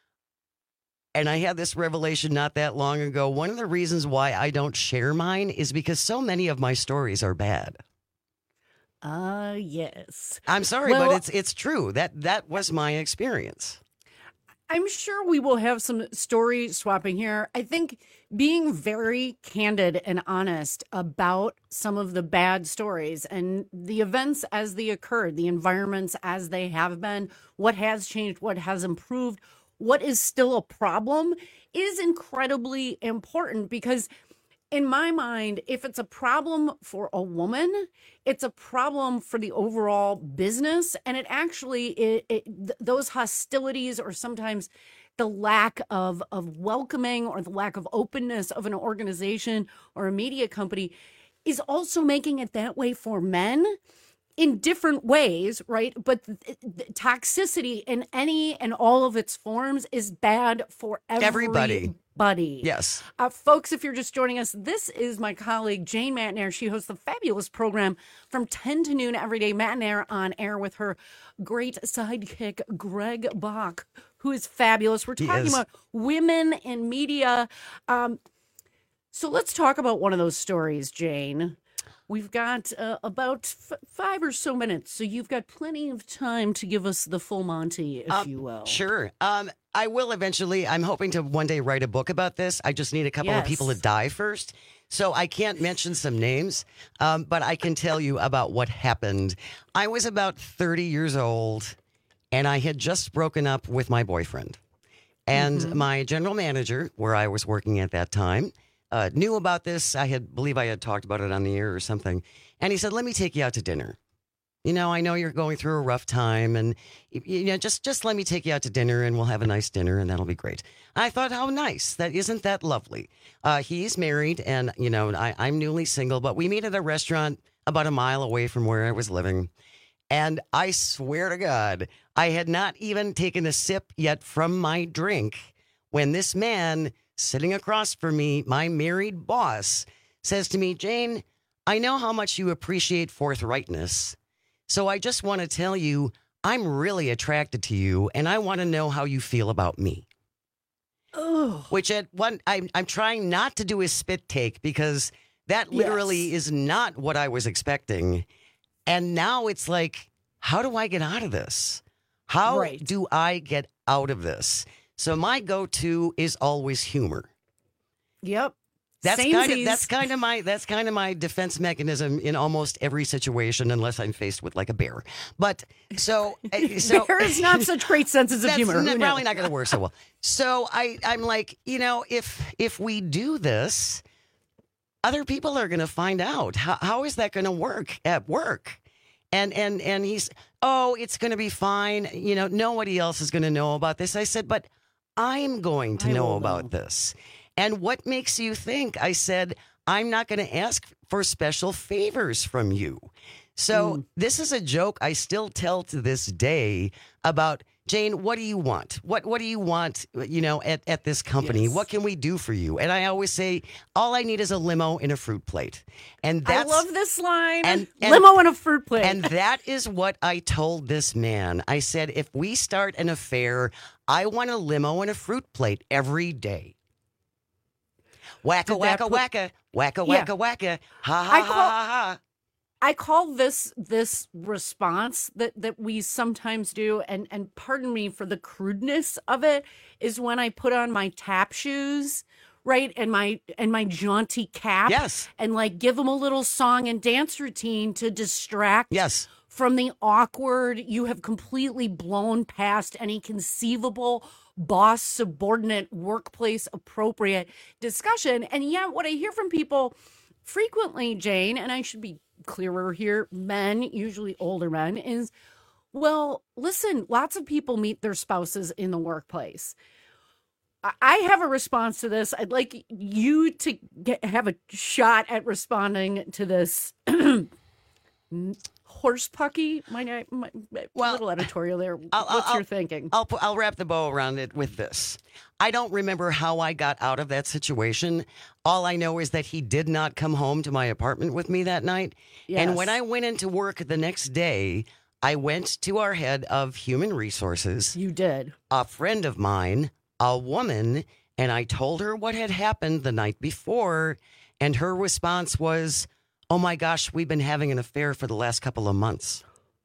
and I had this revelation not that long ago. One of the reasons why I don't share mine is because so many of my stories are bad. Ah, uh, yes. I'm sorry, well, but it's it's true. That that was my experience. I'm sure we will have some story swapping here. I think being very candid and honest about some of the bad stories and the events as they occurred, the environments as they have been, what has changed, what has improved, what is still a problem is incredibly important, because in my mind, if it's a problem for a woman, it's a problem for the overall business. And it actually, it, it, th- those hostilities or sometimes the lack of, of welcoming or the lack of openness of an organization or a media company is also making it that way for men in different ways, right? But th- th- toxicity in any and all of its forms is bad for everybody. Buddy. Yes. Uh, folks, if you're just joining us, this is my colleague, Jane Matenaer. She hosts the fabulous program from ten to noon every day. Matenaer on air with her great sidekick, Greg Bach, who is fabulous. We're talking about women in media. Um, so let's talk about one of those stories, Jane. We've got uh, about f- five or so minutes, so you've got plenty of time to give us the full Monty, if Um, you will. Sure. Um, I will eventually. I'm hoping to one day write a book about this. I just need a couple Yes. of people to die first. So I can't mention some names, um, but I can tell you about what happened. I was about thirty years old, and I had just broken up with my boyfriend. And Mm-hmm. my general manager, where I was working at that time, uh, knew about this. I had believe I had talked about it on the air or something. And he said, let me take you out to dinner. You know, I know you're going through a rough time, and you know, just just let me take you out to dinner, and we'll have a nice dinner, and that'll be great. I thought, how nice! That isn't that lovely. Uh, he's married, and you know, I, I'm newly single, but we meet at a restaurant about a mile away from where I was living. And I swear to God, I had not even taken a sip yet from my drink when this man sitting across from me, my married boss, says to me, Jane, I know how much you appreciate forthrightness. So I just want to tell you, I'm really attracted to you, and I want to know how you feel about me. Oh. Which at one, I'm, I'm trying not to do a spit take because that literally Yes. is not what I was expecting. And now it's like, how do I get out of this? How Right. do I get out of this? So my go-to is always humor. Yep. That's kind of Samesies. that's kind of my that's kind of my defense mechanism in almost every situation, unless I'm faced with like a bear. But so uh, so Bear is not such great senses of that's humor. Who n- probably knew? not going to work so well. So I I'm like, you know, if if we do this, other people are going to find out. How how is that going to work at work? And and and he's, oh, it's going to be fine. You know, nobody else is going to know about this. I said, but I'm going to I know will about know. this. And what makes you think? I said, I'm not going to ask for special favors from you. So Mm. this is a joke I still tell to this day about, Jane, what do you want? What what do you want, you know, at, at this company? Yes. What can we do for you? And I always say, all I need is a limo and a fruit plate. And that's I love this line. and- and- Limo and a fruit plate. and that is what I told this man. I said, if we start an affair, I want a limo and a fruit plate every day. Wacka, Did that wacka, put- wacka, wacka, Yeah. wacka, wacka, ha, ha, I ha, call- ha, ha. I call this this response that that we sometimes do, and and pardon me for the crudeness of it, is when I put on my tap shoes, right, and my and my jaunty cap, Yes. and like give them a little song and dance routine to distract, Yes. from the awkward. You have completely blown past any conceivable boss subordinate workplace appropriate discussion, and yet what I hear from people frequently, Jane, and I should be clearer here, men, usually older men, is, well, listen, lots of people meet their spouses in the workplace. I- I have a response to this. I'd like you to get, have a shot at responding to this. Horse pucky, my, my, my Well, little editorial there. I'll- What's I'll- your thinking? I'll pu- I'll wrap the bow around it with this. I don't remember how I got out of that situation. All I know is that he did not come home to my apartment with me that night. And when Yes. I went into work the next day, I went to our head of human resources, You did. a friend of mine, a woman, and I told her what had happened the night before. And her response was, oh my gosh, we've been having an affair for the last couple of months.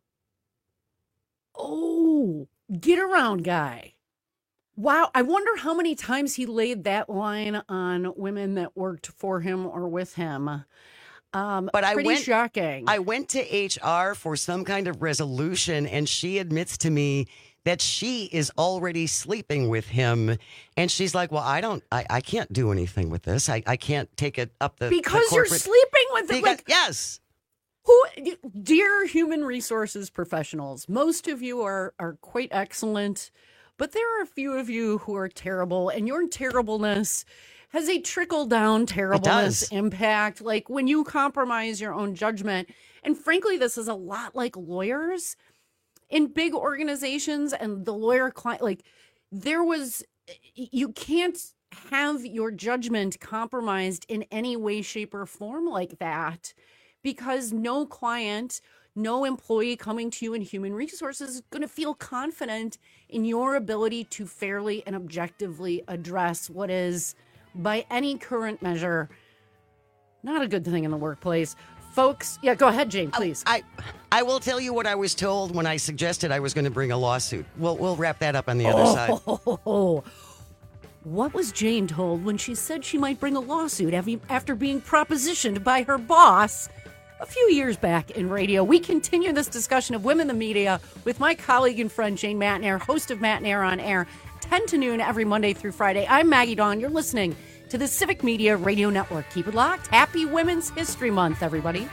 Oh, get around guy. Wow. I wonder how many times he laid that line on women that worked for him or with him. Um, But I pretty went- shocking. I went to H R for some kind of resolution, and she admits to me that she is already sleeping with him. And she's like, well, I don't, I, I can't do anything with this. I, I can't take it up the the because you're corporate- sleeping with it. Because- Like, yes. who, dear human resources professionals, most of you are are quite excellent, but there are a few of you who are terrible, and your terribleness has a trickle down terribleness does. impact. Like when you compromise your own judgment, and frankly, this is a lot like lawyers in big organizations and the lawyer client. Like there was, you can't have your judgment compromised in any way, shape, or form like that, because no client, no employee coming to you in human resources is going to feel confident in your ability to fairly and objectively address what is, by any current measure, not a good thing in the workplace. folks. Yeah, go ahead, Jane, please. I I will tell you what I was told when I suggested I was going to bring a lawsuit. We'll we'll wrap that up on the other oh, side. Oh, what was Jane told when she said she might bring a lawsuit after being propositioned by her boss a few years back in radio? We continue this discussion of women in the media with my colleague and friend Jane Matenaer, host of Matenaer on Air, ten to noon every Monday through Friday. I'm Maggie Dawn. You're listening to the Civic Media Radio Network. Keep it locked. Happy Women's History Month, everybody.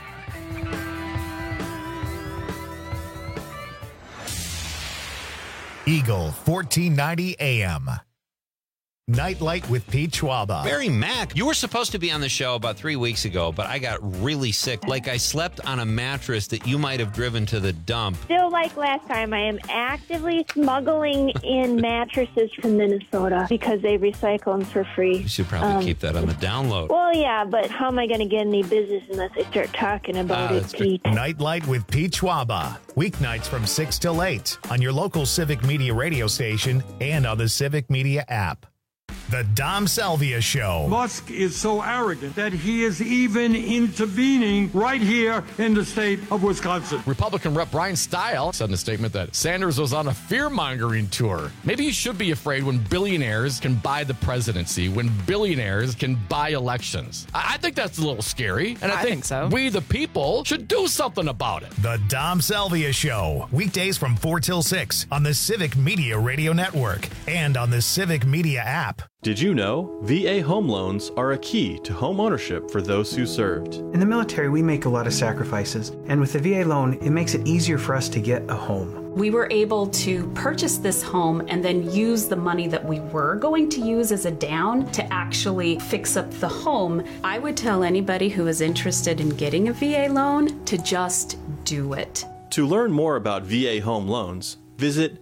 Eagle fourteen ninety A M. Nightlight with Pete Schwaba. Barry Mack, you were supposed to be on the show about three weeks ago, but I got really sick. Like I slept on a mattress that you might have driven to the dump. Still like last time, I am actively smuggling in mattresses from Minnesota because they recycle them for free. You should probably um, keep that on the download. Well, yeah, but how am I going to get any business unless I start talking about uh, it, Pete? Nightlight with Pete Schwaba. Weeknights from six till eight on your local Civic Media radio station and on the Civic Media app. The Dom Salvia Show. Musk is so arrogant that he is even intervening right here in the state of Wisconsin. Republican Rep Brian Stile said in a statement that Sanders was on a fear-mongering tour. Maybe you should be afraid when billionaires can buy the presidency, when billionaires can buy elections. I, I think that's a little scary, and I, I think, think so. we, the people, should do something about it. The Dom Salvia Show. Weekdays from four till six on the Civic Media Radio Network and on the Civic Media app. Did you know V A home loans are a key to home ownership for those who served? In the military, we make a lot of sacrifices, and with the V A loan, it makes it easier for us to get a home. We were able to purchase this home and then use the money that we were going to use as a down to actually fix up the home. I would tell anybody who is interested in getting a V A loan to just do it. To learn more about V A home loans, visit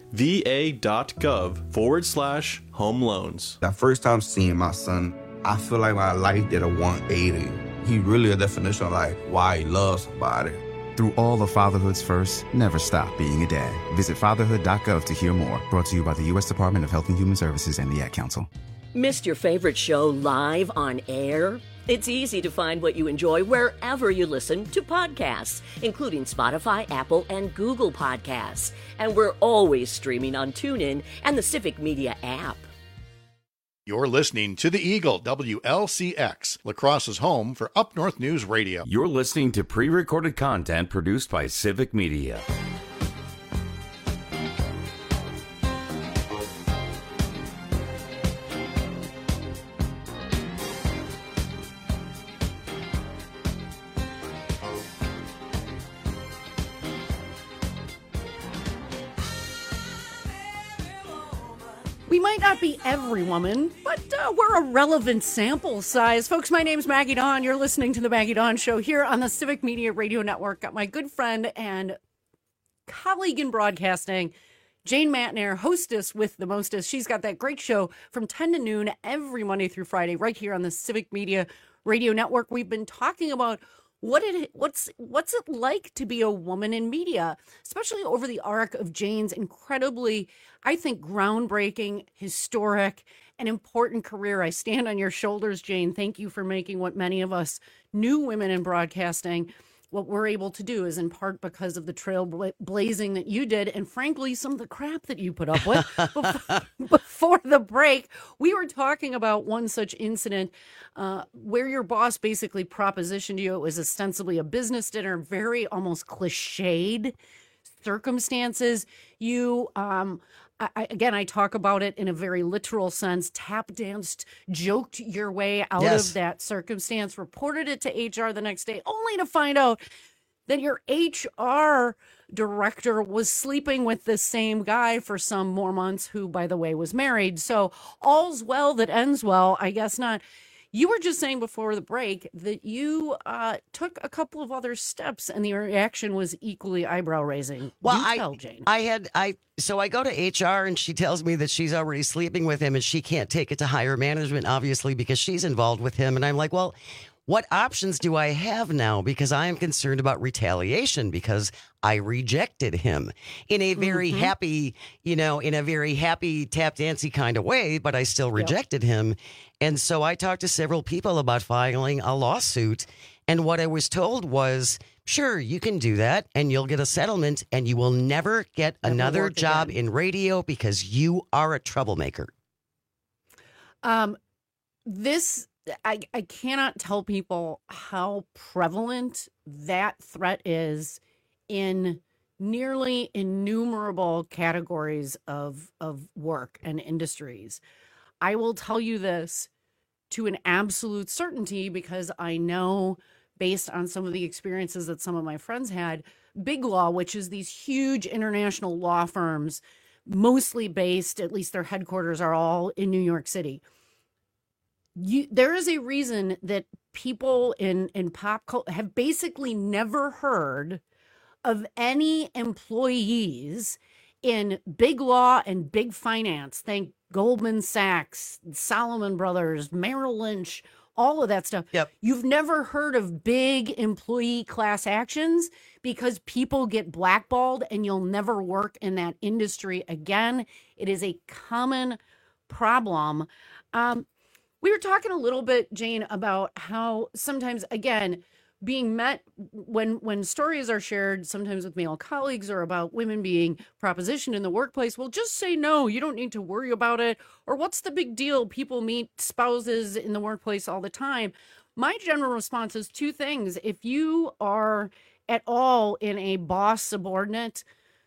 va.gov forward slash home loans. That first time seeing my son, I feel like my life did a one eighty. He really a definition of like why he loves somebody. Through all of fatherhood's first, never stop being a dad. Visit fatherhood dot gov to hear more. Brought to you by the U S Department of Health and Human Services and the Ad Council. Missed your favorite show live on air? It's easy to find what you enjoy wherever you listen to podcasts, including Spotify, Apple, and Google Podcasts. And we're always streaming on TuneIn and the Civic Media app. You're listening to the Eagle, W L C X, La Crosse's home for Up North News Radio. You're listening to pre-recorded content produced by Civic Media. We might not be every woman, but uh, we're a relevant sample size. Folks, my name's Maggie Dawn. You're listening to the Maggie Dawn Show here on the Civic Media Radio Network. Got my good friend and colleague in broadcasting, Jane Matenaer, hostess with the mostest. She's got that great show from ten to noon every Monday through Friday right here on the Civic Media Radio Network. We've been talking about What it what's what's it like to be a woman in media, especially over the arc of Jane's incredibly, I think, groundbreaking, historic, and important career. I stand on your shoulders, Jane. Thank you for making what many of us new women in broadcasting, what we're able to do is in part because of the trailblazing that you did, and frankly, some of the crap that you put up with. before, before the break, we were talking about one such incident uh, where your boss basically propositioned you. It was ostensibly a business dinner, very almost cliched circumstances. You, um, I, again, I talk about it in a very literal sense, tap danced, joked your way out Yes. of that circumstance, reported it to H R the next day, only to find out that your H R director was sleeping with the same guy for some more months, who, by the way, was married. So all's well that ends well, I guess not. You were just saying before the break that you uh, took a couple of other steps and the reaction was equally eyebrow raising. Well, Do I, tell, Jane. I had, I, so I go to H R and she tells me that she's already sleeping with him and she can't take it to higher management, obviously, because she's involved with him. And I'm like, well, what options do I have now? Because I am concerned about retaliation because I rejected him in a very Mm-hmm. happy, you know, in a very happy tap dancey kind of way, but I still rejected him. And so I talked to several people about filing a lawsuit. And what I was told was, sure, you can do that and you'll get a settlement and you will never get Never another work job again. in radio because you are a troublemaker. Um, this I I cannot tell people how prevalent that threat is in nearly innumerable categories of of work and industries. I will tell you this to an absolute certainty because I know, based on some of the experiences that some of my friends had, Big Law, which is these huge international law firms, mostly based, at least their headquarters are all in New York City. You, there is a reason that people in, in pop culture have basically never heard of any employees in Big Law and Big Finance. Think Goldman Sachs, Solomon Brothers, Merrill Lynch, all of that stuff. Yep. You've never heard of big employee class actions because people get blackballed and you'll never work in that industry again. It is a common problem. Um, we were talking a little bit, Jane, about how sometimes, again, being met when when stories are shared, sometimes with male colleagues or about women being propositioned in the workplace, well, just say no. You don't need to worry about it. Or what's the big deal? People meet spouses in the workplace all the time. My general response is two things. If you are at all in a boss subordinate,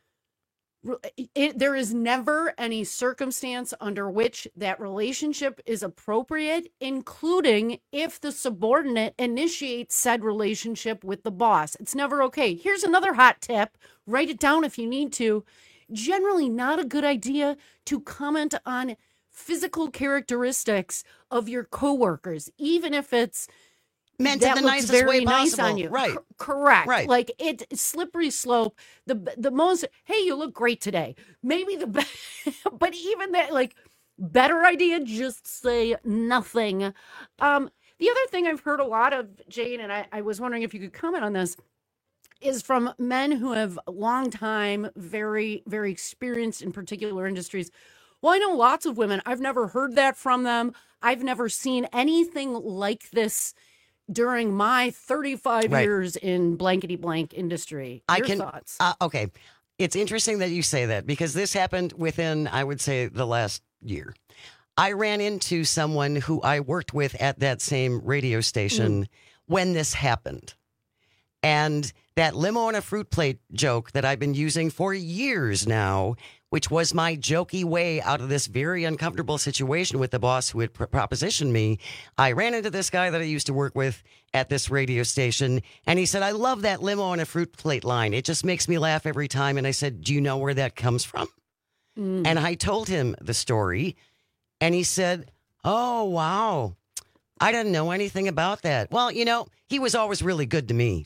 It, there is never any circumstance under which that relationship is appropriate, including if the subordinate initiates said relationship with the boss. It's never okay. Here's another hot tip. Write it down if you need to. Generally not a good idea to comment on physical characteristics of your coworkers, even if it's meant that in the looks nicest very way nice possible. on you. Right. C- correct. Right. Like it slippery slope. The the most, hey, you look great today. Maybe the best, but even that, like, better idea, just say nothing. Um, the other thing I've heard a lot of, Jane, and I, I was wondering if you could comment on this, is from men who have long time, very, very experienced in particular industries. Well, I know lots of women. I've never heard that from them. I've never seen anything like this during my thirty-five Right. years in blankety blank industry. I Your can. thoughts? Uh, okay, it's interesting that you say that because this happened within, I would say, the last year. I ran into someone who I worked with at that same radio station Mm. when this happened, and that limo and a fruit plate joke that I've been using for years now, which was my jokey way out of this very uncomfortable situation with the boss who had pr- propositioned me. I ran into this guy that I used to work with at this radio station, and he said, I love that limo and a fruit plate line. It just makes me laugh every time. And I said, do you know where that comes from? Mm. And I told him the story, and he said, oh, wow. I didn't know anything about that. Well, you know, he was always really good to me.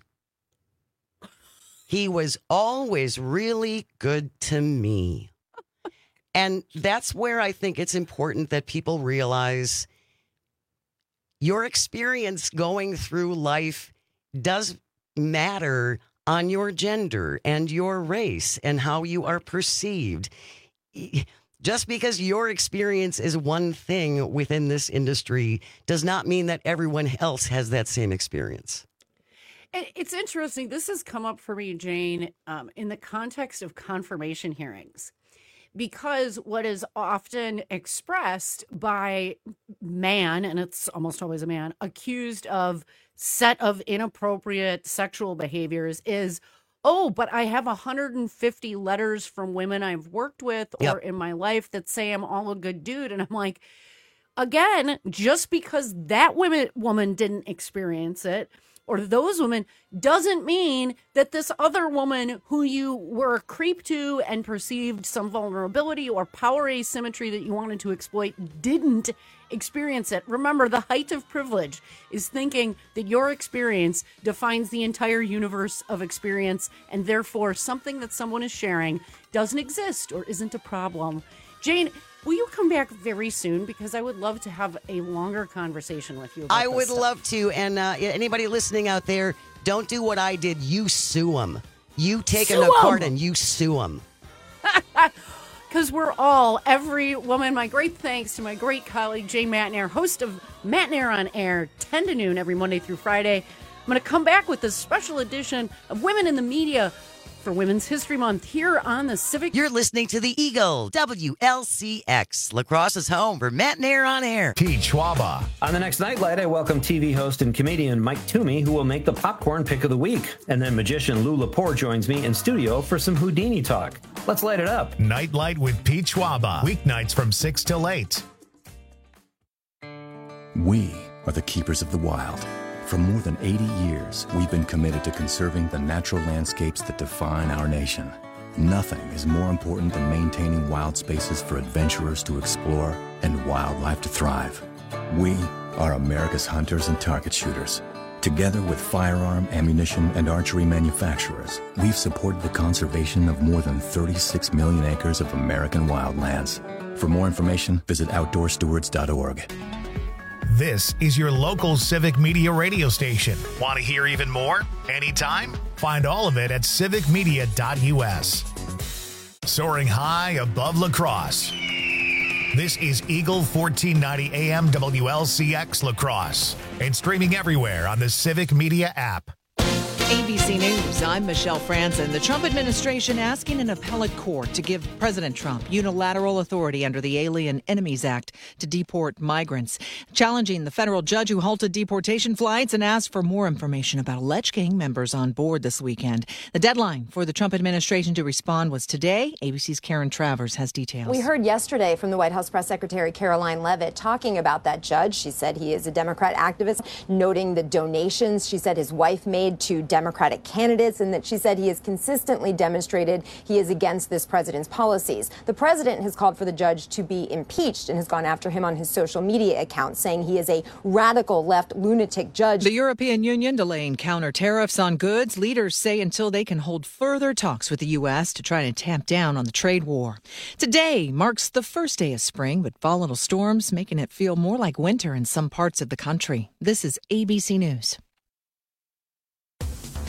He was always really good to me. And that's where I think it's important that people realize your experience going through life does matter on your gender and your race and how you are perceived. Just because your experience is one thing within this industry does not mean that everyone else has that same experience. And it's interesting. This has come up for me, Jane, um, in the context of confirmation hearings. Because what is often expressed by man, and it's almost always a man, accused of set of inappropriate sexual behaviors is, oh, but I have one hundred fifty letters from women I've worked with or Yep. in my life that say I'm all a good dude. And I'm like, again, just because that women, woman didn't experience it, or those women, doesn't mean that this other woman who you were a creep to and perceived some vulnerability or power asymmetry that you wanted to exploit didn't experience it. Remember, the height of privilege is thinking that your experience defines the entire universe of experience, and therefore something that someone is sharing doesn't exist or isn't a problem. Jane, will you come back very soon? Because I would love to have a longer conversation with you about I this would stuff. love to. And uh, anybody listening out there, don't do what I did. You sue them. You take Sue them to 'em. court and you sue them. Because we're all, every woman, my great thanks to my great colleague, Jay Matnair, host of Matnair on Air, ten to noon every Monday through Friday. I'm going to come back with this special edition of Women in the Media for Women's History Month here on the Civic. You're listening to the Eagle, W L C X, Lacrosse's home for Matnair on Air. Pete Schwaba. On the next Nightlight, I welcome T V host and comedian Mike Toomey, who will make the popcorn pick of the week. And then magician Lou Lepore joins me in studio for some Houdini talk. Let's light it up. Nightlight with Pete Schwaba. Weeknights from six till eight. We are the keepers of the wild. For more than eighty years, we've been committed to conserving the natural landscapes that define our nation. Nothing is more important than maintaining wild spaces for adventurers to explore and wildlife to thrive. We are America's hunters and target shooters. Together with firearm, ammunition, and archery manufacturers, we've supported the conservation of more than thirty-six million acres of American wildlands. For more information, visit outdoor stewards dot org. This is your local Civic Media radio station. Want to hear even more? Anytime? Find all of it at civic media dot u s. Soaring high above La Crosse. This is Eagle fourteen ninety A M W L C X La Crosse and streaming everywhere on the Civic Media app. A B C News, I'm Michelle Franzen. The Trump administration asking an appellate court to give President Trump unilateral authority under the Alien Enemies Act to deport migrants, challenging the federal judge who halted deportation flights and asked for more information about alleged gang members on board this weekend. The deadline for the Trump administration to respond was today. A B C's Karen Travers has details. We heard yesterday from the White House Press Secretary Caroline Leavitt talking about that judge. She said he is a Democrat activist, noting the donations she said his wife made to Democratic candidates, and that she said he has consistently demonstrated he is against this president's policies. The president has called for the judge to be impeached and has gone after him on his social media account, saying he is a radical left lunatic judge. The European Union delaying counter tariffs on goods. Leaders say until they can hold further talks with the U S to try to tamp down on the trade war. Today marks the first day of spring, but volatile storms making it feel more like winter in some parts of the country. This is A B C News.